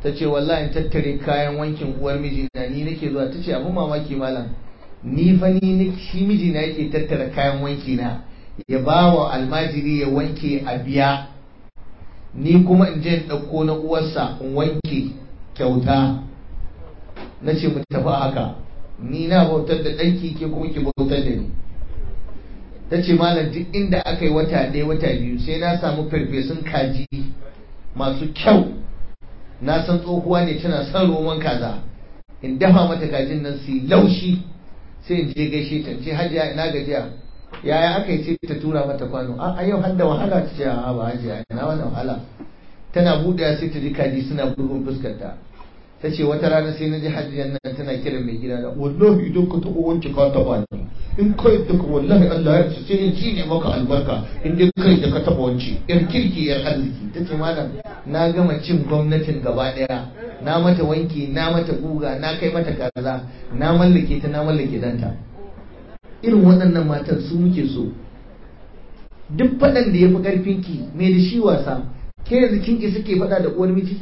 ta ce wallahi tattare kayan wankin uwar mijina ni nake zuwa. ta ce abin mamaki malam, ni fa ni shi mijina yake tattara kayan wanki na ya ba wa almajiri ya wanke a biya, ni kuma in je in ɗauko na uwarsa in wanke kyauta. na ce mu tafi haka, ni na bautar da ɗanki ke kuma ki bautar da ni. ta ce malam duk inda aka yi wata ɗaya wata biyu sai na samu farfesun kaji masu kyau, na san tsohuwa ne tana son roman kaza, in dafa mata kajin nan su yi laushi sai in je gaishe ta ce hajiya ina gajiya, yaya aka yi sai ta tura mata kwano. a yau har da wahala. ta ce a ba hajiya ina wannan wahala. tana buɗewa sai ta ji kaji suna bugun fuskarta. ta ce wata rana sai na ji hajiyan nan tana kiran mai gida da wallahi idan ka taɓa wanke ka taɓa ni, in kai da ka wallahi Allah ya sai in ci ne maka albarka in dai kai da ka taɓa wanke yar kirki yar arziki. ta ce malam na gama cin gwamnatin gaba ɗaya, na mata wanki na mata guga na kai mata kaza, na mallake ta na mallake danta. irin waɗannan matan su muke so. duk faɗan da ya fi ƙarfinki mai da shi wasa. ke yanzu kinki suke faɗa da uwar miji?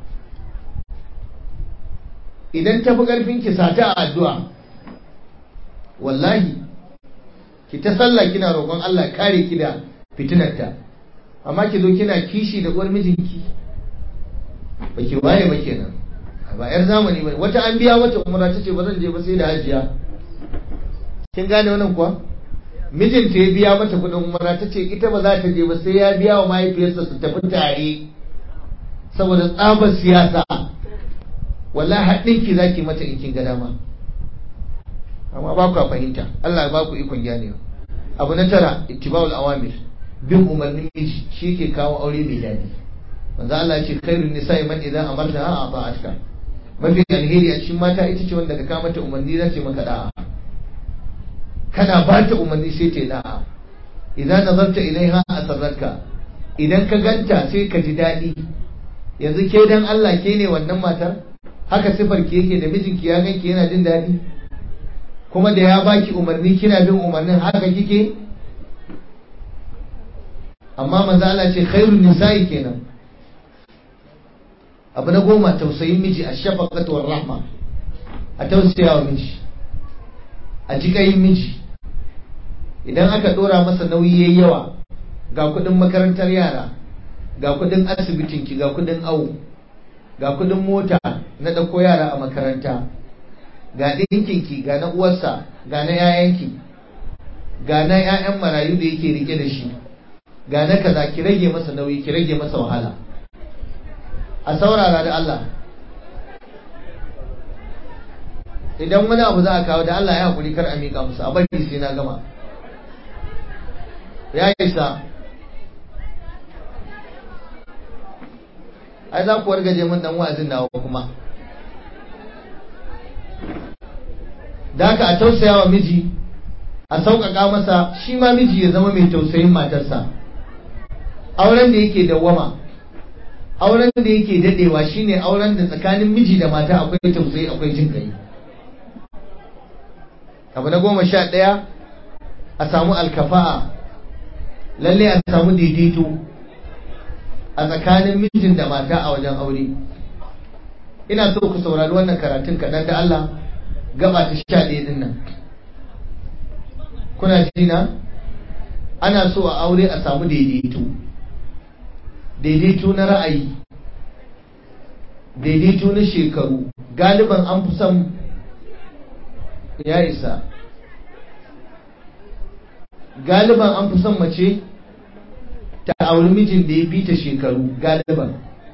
idan ta fi ƙarfinki sata a addu'a, wallahi ki ta sallah kina roƙon Allah kare ki da fitinarta, amma ki zo kina kishi da uwar mijinki, ba ki waye ba kenan, ba yar zamani ba. wata an biya wata umra ta ce ba zan je ba sai da hajiya. kin gane wannan kuwa? mijinta ya biya mata kudin umra ta ce ita ba za ta je ba sai ya biya wa mahaifiyarsa su tafi tare saboda tsabar siyasa. wallahi haɗinki zaki mata in kin ga dama, amma ba ku fahimta. Allah ya ba ku ikon ganewa. abu na tara, ittiba'ul awamir, bin umarnin miji shi ke kawo aure mai daɗi. manzo Allah ya ce khairun nisa'i man idan amarta ata'atka, mafi alheri a cikin mata ita ce wanda ka kama mata umarni za ta maka da'a. kana ba ta umarni sai ta yi da'a. idan nazarta ilaiha asarratka, idan ka ganta sai ka ji daɗi. yanzu ke dan Allah ke ne wannan matar? haka sifar ki yake da mijinki ya ganki yana jin daɗi, kuma da ya baki umarni kina bin umarnin haka kike? amma manzo Allah ce khairun nisa'i kenan. abu na 10, tausayin miji, ash-shafaqatu war-rahma, a tausayawa miji, a jikayin miji. idan aka dora masa nauyi yayi yawa, ga kudin makarantar yara, ga kudin asibitinki, ga kudin awo, ga kudin mota na dauko yara a makaranta, ga dinkinki, ga na uwarsa, ga na yayanki, ga na yayan marayu da yake rike da shi, ga na kaza, ki rage masa nauyi, ki rage masa wahala. a saurara da Allah. idan wani abu za a kawo da Allah ya hakuri kar a miƙa musu, a bari sai na gama. ya isa. ai za ku wargaje mun dan wa'azin nawa kuma. da haka a tausaya wa miji, a sauƙaƙa masa, shi ma miji ya zama mai tausayin matarsa. auren da yake dawwama, auren da yake dadewa shine auren da tsakanin miji da mata akwai tausayi, akwai jin kai. abu na 11, a samu alkafa'a, lalle a samu daidaito a tsakanin mijin da mata a wajen aure. ina so ku saurari wannan karatun kaɗan da Allah, gaba ta 11 din nan. kuna ji na? ana so a aure a samu daidaito, daidaito na ra'ayi, daidaito na shekaru. galiban an fi son, ya isa, galiban an fi son mace ta auri mijin da ya fi ta shekaru. galiban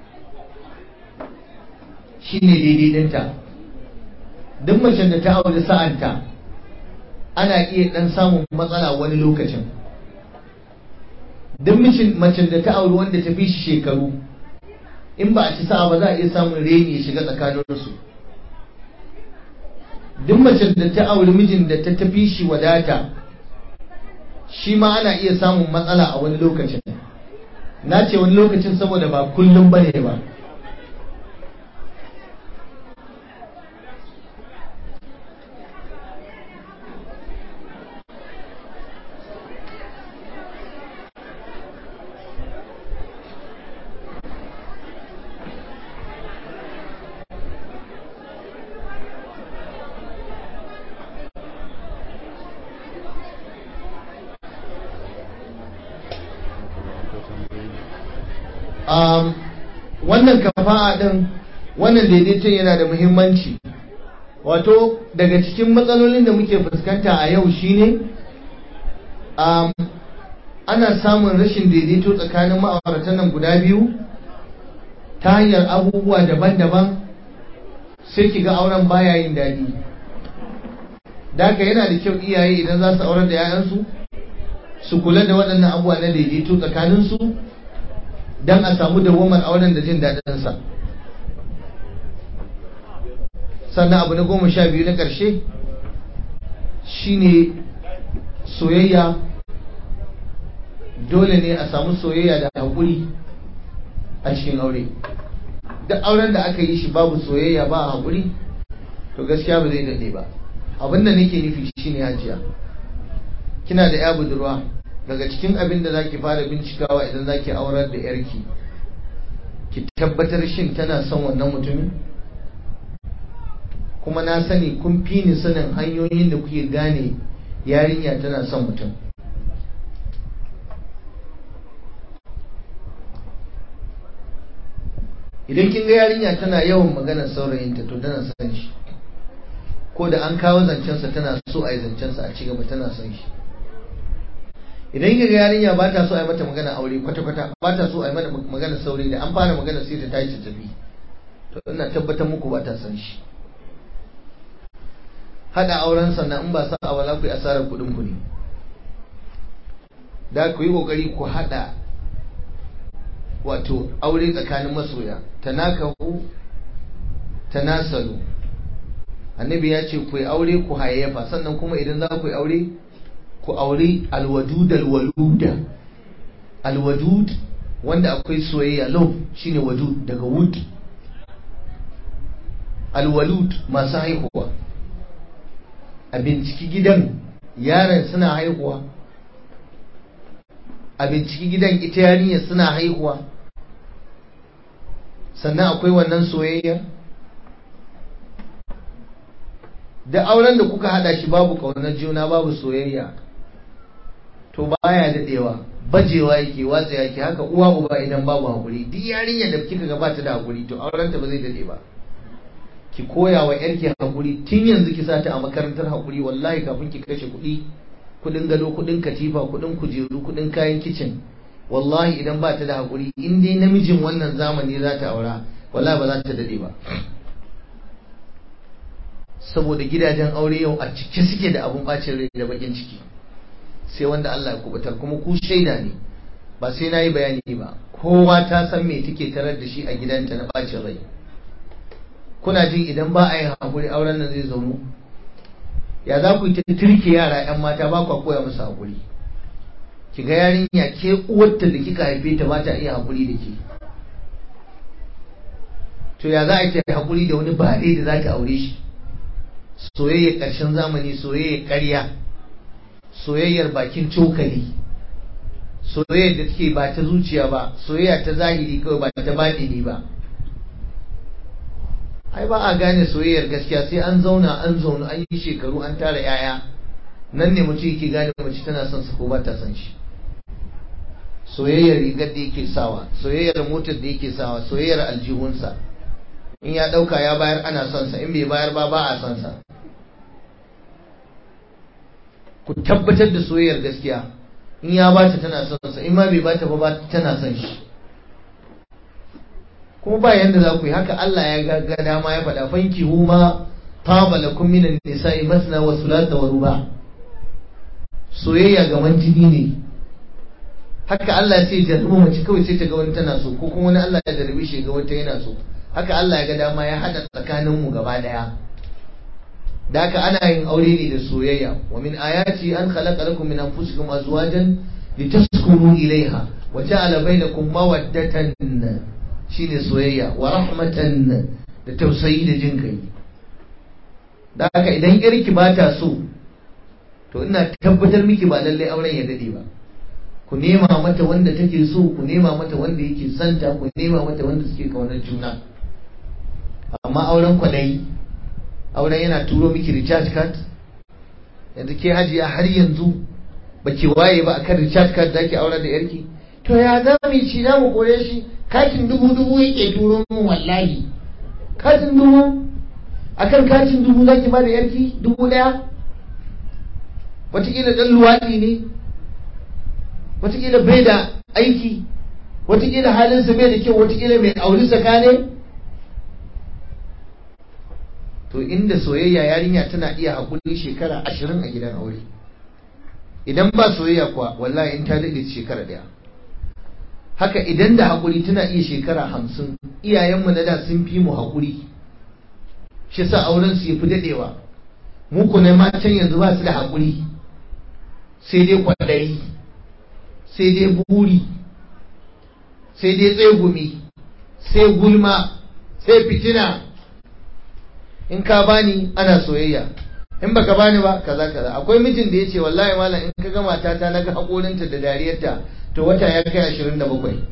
shi ne daidaitinta. duk macen da ta auri sa'anta ana iya dan samun matsala wani lokacin. duk macen da ta auri wanda ta fi shi shekaru, in ba a ci sa'a ba za a iya samun reni ya shiga tsakaninsu. duk macen da ta auri mijin da ta tafi shi wadata, shi ma ana iya samun matsala a wani lokacin. na ce wani lokacin saboda ba kullum bane ba. wannan kafa'a din, wannan daidaiton yana da muhimmanci. Wato daga cikin matsalolin da muke fuskanta a yau shine ana samun rashin daidaito tsakanin ma'auratan nan guda biyu ta hanyar abubuwa daban-daban, sai ki ga auren baya yin daɗi. Da haka yana da kyau iyaye idan za su aurar da 'ya'yansu su kula da waɗannan abubuwa na daidaito tsakaninsu don a samu dawamar auren da jin daɗinsa. Sannan abu na 12 na ƙarshe shine soyayya. Dole ne a samu soyayya da haƙuri a cikin aure. Duk auren da aka yi shi babu soyayya ba a haƙuri, to gaskiya ba zai daɗe ba. Abin da nake nufi shine hajiya, kina da ya budurwa, daga cikin abin da zaki fara bincikawa idan zaki aurar da yarki, ki tabbatar shin tana son wannan mutumin. Kuma na sani kun fi ni sanin hanyoyin da kuke gane yarinya tana son mutum. Idan kin ga yarinya tana yawan maganar saurayinta, to tana son shi, ko da an kawo zancensa tana so a yi zancensa a ci gaba, tana son shi. Idan kin ga yarinya ba ta so a yi mata magana aure kwata-kwata, ba ta so a yi mata magana saurayi, da an fara magana sai ta tashi tafi, to ina tabbatar muku ba ta son shi. Haɗa auren sannan in ba sa a wala ku yi asarar kuɗin ku ne. Da ku yi ƙoƙari ku haɗa wato aure tsakanin masoya, tanakahu tanasalu. Annabi ya ce ku yi aure ku hayayyafa, sannan kuma idan za ku yi aure ku aure alwadud alwaluda. Alwadud wanda akwai soyayya, love shine wadud daga wood. Alwalud masu haihuwa. A binciki gidan yaran suna haihuwa, a binciki gidan ita yarinya suna haihuwa, sannan akwai wannan soyayya. Da auren da kuka hada shi babu kaunar juna, babu soyayya, to baya dadewa, bajewa yake, watsa yake. Haka uwa uba idan babu hakuri, duk yarinya da kika gabata da hakuri, to auren ta ba zai dade ba. Ki koya wa yarki hakuri tun yanzu, ki sata a makarantar hakuri. Wallahi kafin ki kashe kuɗi, kuɗin gado, kuɗin katifa, kuɗin kujeru, kuɗin kayan kicin, wallahi idan ba ta da hakuri, in dai namijin wannan zamani za ta aura, wallahi ba za ta dade ba. Saboda gidajen aure yau a cike suke da abun bacin rai da bakin ciki, sai wanda Allah ya kubutar. Kuma ku shaida ne, ba sai na yi bayani ba, kowa ta san me take tarar da shi a gidanta na bacin rai. Kuna jin idan ba a yi haƙuri auren nan zai zaunu? Ya za ku yi ta turke yara 'yan mata, ba ku koya musu haƙuri? Ki ga yarinya, ke uwarta da kika haife ta ba ta iya haƙuri da ke, to ya za a yi ta haƙuri da wani bare da za ta aure shi? Soyayyar ƙarshen zamani, soyayyar ƙarya, soyayyar bakin cokali, soyayyar da take ba ta zuciya ba, soyayya ta zahiri kawai ba ta baɗini ba. Ai ba a gane soyayyar gaskiya sai an zauna an yi shekaru, an tara 'ya'ya, nan ne mutum yake gane mace tana son sa ko ba ta son shi. Soyayyar rigar da yake sawa, soyayyar motar da yake sawa, soyayyar aljihunsa, in ya dauka ya bayar ana son sa, in bai bayar ba ba a son sa. Ku tabbatar da soyayyar gaskiya, in ya bata tana son sa, in ma bai bata ba tana son shi. Kuma ba yanda za ku yi haka, Allah ya ga dama ya faɗa, fanki huma taba lakum minan nisa'i masna wa thulatha wa ruba. Soyayya ga jini ne. Haka Allah sai ya jarrabu mace kawai sai ta ga wani tana so, ko kuma wani Allah ya jarrabe shi ga wata yana so. Haka Allah ya ga dama ya hada tsakanin mu gaba daya. Da haka ana yin aure ne da soyayya. Wa min ayati an khalaqa lakum min anfusikum azwajan litaskunu ilayha wa ja'ala bainakum mawaddatan, shine soyayya, wa rahmatan, da tausayi da jin kai. Da haka idan yarki ba ta so, to ina tabbatar miki ba lallai auren ya dade ba. Ku nema mata wanda take so, ku nema mata wanda yake santa, ku nema mata wanda suke kaunar juna. Amma auren kwadayi, auren yana turo miki recharge card, yanzu ke hajiya har yanzu baki waye ba akan recharge card zaki auren da yarki. To ya za mu ci, za mu kore shi, katin dubu yake turo min wallahi. Katin dubu, akan katin dubu zaki ba da yarki 1000? Wataƙila ɗan luwaɗi ne, wataƙila bai da aiki, wataƙila halinsa bai da kyau, wataƙila mai auri saka ne. To inda soyayya yarinya tana iya haƙuri shekara 20 a gidan aure. Idan ba soyayya kuwa wallahi in ta daɗe shekara 1. Haka idan da haƙuri tana iya shekara 50. Iyayenmu na da sun fi mu haƙuri, shi sa auren su yafi daɗewa. Mu ku ne matan yanzu ba su da haƙuri, sai dai kwaɗayi, sai dai buri, sai dai tsegumi, sai gulma, sai fitina. In ka bani ana soyayya, in baka bani ba kaza kaza. Akwai mijin da yace wallahi malam in ka ga matata naga hakorinta da dariyarta to wata ya kai 27.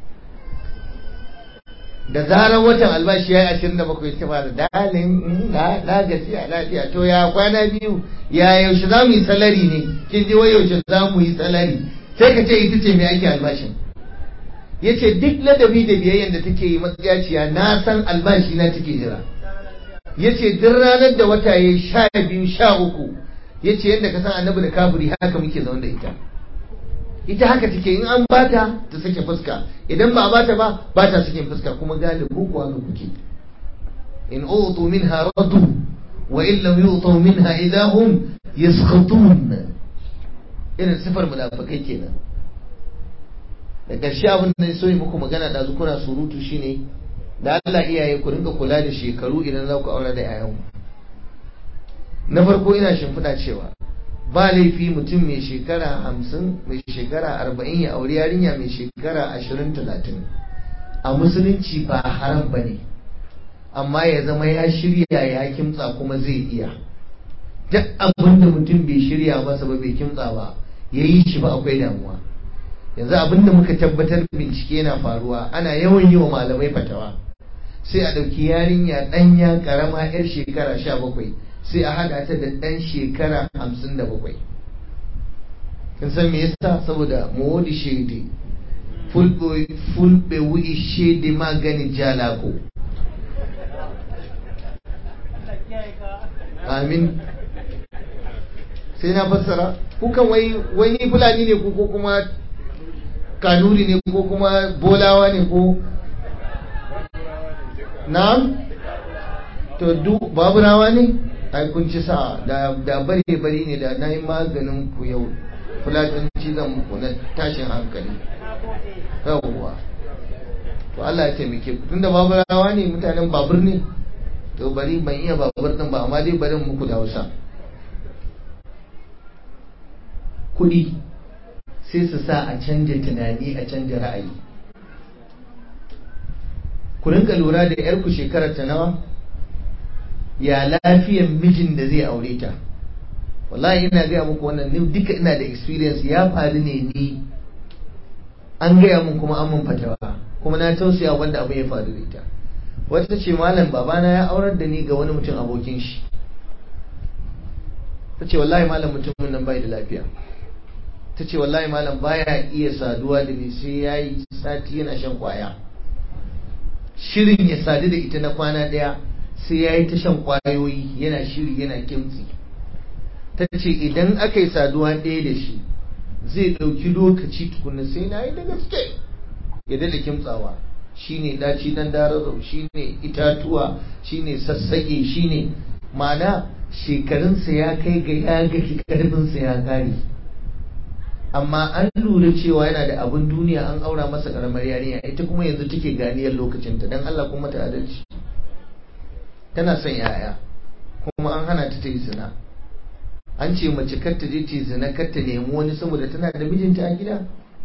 Da zarar watan albashi ya yi 27 ta fara dalin na gajiya lafiya. To ya kwana biyu, ya yaushe za mu yi salari ne, kin ji wai yaushe za mu yi salari, sai ka ce ita ce mai ake albashin. Yace duk ladabi da biyayyen da take yi matsiyaciya na san albashi na take jira. Yace duk ranar da wata ya 12 13, yace yadda ka san annabi da kafiri haka muke zaune da ita haka take. In an bata ta sake fuska, idan ba a bata ba ba ta sake fuska. Kuma galibu ku haka kuke. in utu minha radu wa in lam yutu minha idahum yaskhatun. Irin sifar munafikai kenan. Da ƙarshe abin da so yi muku magana da kuna surutu shine da Allah iyaye ku rinka kula da shekaru idan za ku aure da yayanku. Na farko ina shimfiɗa cewa ba laifi mutum mai shekara 50, mai shekara 40 ya aure yarinya mai shekara 20-30. A musulunci ba haram bane, amma ya zama ya shirya ya kimtsa kuma zai iya. Duk abin da mutum bai shirya masa ba, bai kimtsa ba, yayi shi ba akwai damuwa. Yanzu abin da muka tabbatar bincike na faruwa, ana yawan yi wa malamai fatawa. Sai a ɗauki yarinya ɗanya ƙarama 'yar shekara 17 sai a haɗa ta da ɗan shekara 57. Kin san me yasa? Saboda mawodi shede fulɓe wu'i shede magani jalako. Amin. Sai na fassara. Kukan wai ni Fulani ne ko kuma Kanuri ne ko kuma Bolawa ne ko na'am? To duk Baburawa ne? Ai kun ci sa'a. Da bari ne da na yi maganin ku yau. Fulatanci zan muku na tashin hankali. Yawwa. To Allah ya taimake ku. Tunda Baburawa ne, mutanen babur ne, to bari ban iya babur din ba, amma dai barin muku da Hausa. Kuɗi sai su sa a canja tunani, a canja ra'ayi. Ku rinka lura da yarku shekarar ta nawa, ya lafiyar mijin da zai aure ta. Wallahi ina gaya muku wannan, ni duka ina da experience, ya faru ne ni, an gaya mun kuma an mun fatawa, kuma na tausaya wanda abu ya faru da ita. Wata ce malam babana ya aurar da ni ga wani mutum abokin shi. Ta ce wallahi malam mutumin nan bai da lafiya. Ta ce wallahi malam baya iya saduwa da ni sai ya yi sati yana shan kwaya. Shirin ya sadu da ita na kwana ɗaya sai ya yi ta shan kwayoyi, yana shiri yana kimtsi. Ta ce idan aka yi saduwa ɗaya da shi zai ɗauki lokaci tukunna sai na yi da gaske ya daɗa kimtsawa. Shine daci dan dararo, shine itatuwa, shine sassaƙe, shine ma'ana shekarunsa ya kai ga ya ga karfinsa ya kare. Amma an lura cewa yana da abin duniya, an aura masa karamar yarinya, ita kuma yanzu take ganiyar lokacinta. Dan Allah kuma ta adalci, tana son yaya kuma an hana ta yi zina. An ce mace kar ta je ta zina, kar ta nemi wani saboda tana da mijinta a gida.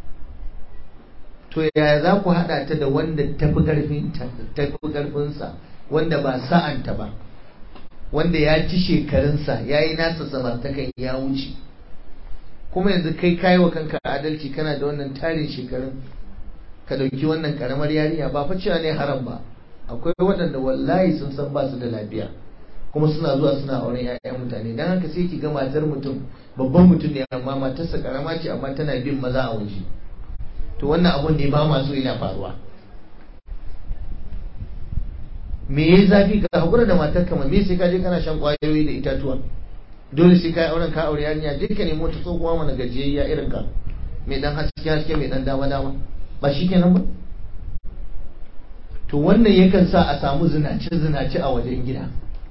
To yaya za ku haɗa ta da wanda tafi ƙarfinsa, wanda ba sa'anta ba, wanda ya ci shekarunsa, ya yi nasa samartakan ya wuce. Kuma yanzu kai kayi wa kanka adalci, kana da wannan tarin shekarun, ka ɗauki wannan ƙaramar yarinya. Ba fa cewa ne haram ba, akwai waɗanda wallahi sun san ba su da lafiya kuma suna zuwa suna auren 'ya'yan mutane. Dan haka sai ki ga matar mutum babban mutum ne amma matarsa ƙarama ce amma tana bin maza a waje. To wannan abun ne ba ma so yana faruwa. me ya zafi ka hakura da matar kama me sai ka je kana shan kwayoyi da itatuwa dole sai ka yi auren ka aure yarinya je ka nemo ta tsohuwa mana gajiyayya irin ka mai dan haske haske mai dan dama dama ba shi kenan ba. to wannan yakan sa a samu zinace zinace a wajen gida.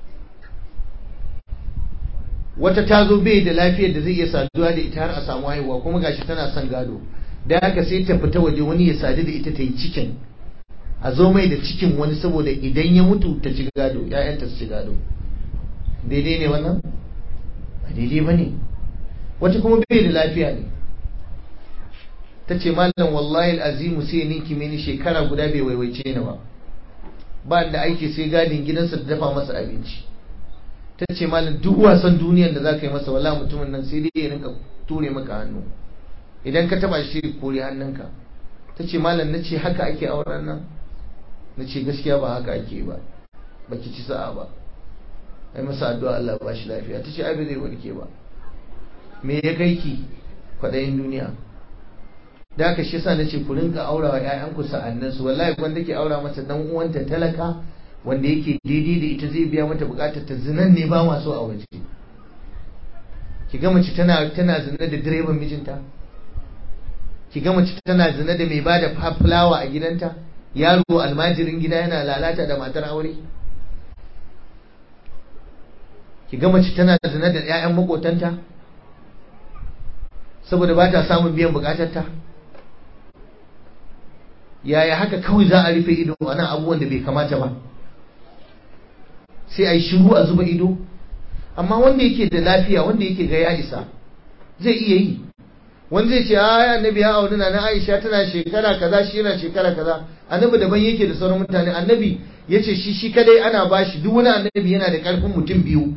wata ta zo bai da lafiyar da zai iya saduwa da ita har a samu haihuwa kuma gashi tana son gado da haka sai ta fita waje wani ya sadu da ita ta yi cikin a zo mai da cikin wani saboda idan ya mutu ta ci gado ƴaƴanta su ci gado. daidai ne wannan ba daidai ba ne. wata kuma bai da lafiya ne ta ce malam wallahi azimu sai ninki mini shekara guda bai waiwaice ni ba da aiki sai gadin gidansa da dafa masa abinci. ta ce malam duk wasan duniyar da za ka yi masa wallahi mutumin nan sai dai ya rinka ture maka hannu idan ka taba shi kore hannunka. ta ce malam na ce haka ake auren nan na ce gaskiya ba haka ake ba baki ci sa'a ba ai masa addu'a Allah ba shi lafiya. ta ce ai ba zai warke ba. me ya kai ki kwaɗayin duniya? da haka shi yasa nace ku rinka aurawa ƴaƴanku sa'annan su wallahi wanda ke aura mata dan uwanta talaka wanda yake daidai da ita zai biya mata bukatar ta zinan ne ba ma so a waje. ki ga mace tana zina da direban mijinta, ki ga mace tana zina da mai bada fulawa a gidanta, yaro almajirin gida yana lalata da matar aure, ki ga mace tana zina da ƴaƴan makotanta saboda ba ta samun biyan bukatarta. yaya haka kawai za a rufe ido a nan abubuwan da bai kamata ba sai a yi shiru a zuba ido? amma wanda yake da lafiya wanda yake ga ya isa zai iya yi. wanda zai ce a annabi ya auri na Aisha tana shekara kaza shi yana shekara kaza. annabi daban yake da sauran mutane. annabi ya ce shi kadai ana bashi, duk wani annabi yana da karfin mutum biyu.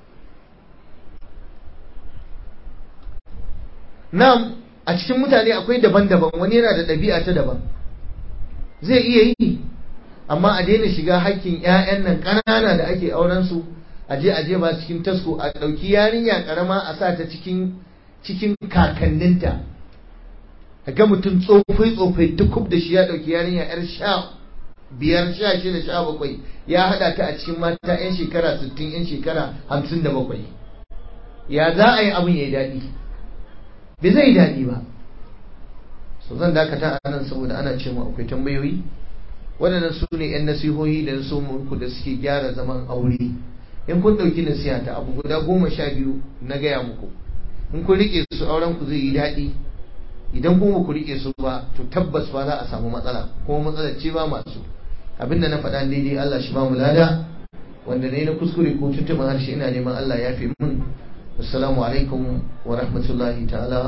na'am a cikin mutane akwai daban-daban, wani yana da ɗabi'a ta daban zai iya yi. amma a daina shiga hakkin ƴaƴan nan ƙanana da ake auren su aje ba cikin tasko, a ɗauki yarinya ƙarama a sa ta cikin kakanninta. ga mutum tsofai duk da shi ya ɗauki yarinya yar 15 16 17 ya haɗa ta a cikin mata ƴan shekara 60 ƴan shekara 57. ya za a yi abin ya yi daɗi? bai zai daɗi ba. so zan dakata a nan saboda ana ce mu akwai tambayoyi. waɗannan su ne 'yan nasihohi da so muku da suke gyara zaman aure. in kun ɗauki nasiha ta abu guda 12 na gaya muku, in kun riƙe su auren ku zai yi daɗi. idan kuma ku riƙe su ba to tabbas ba za a samu matsala, kuma matsalar ce ba masu. abinda na faɗa daidai Allah shi ba mu lada, wanda ne na kuskure ko tuntuɓin harshe ina neman Allah ya fi mun. assalamu alaikum wa rahmatullahi ta'ala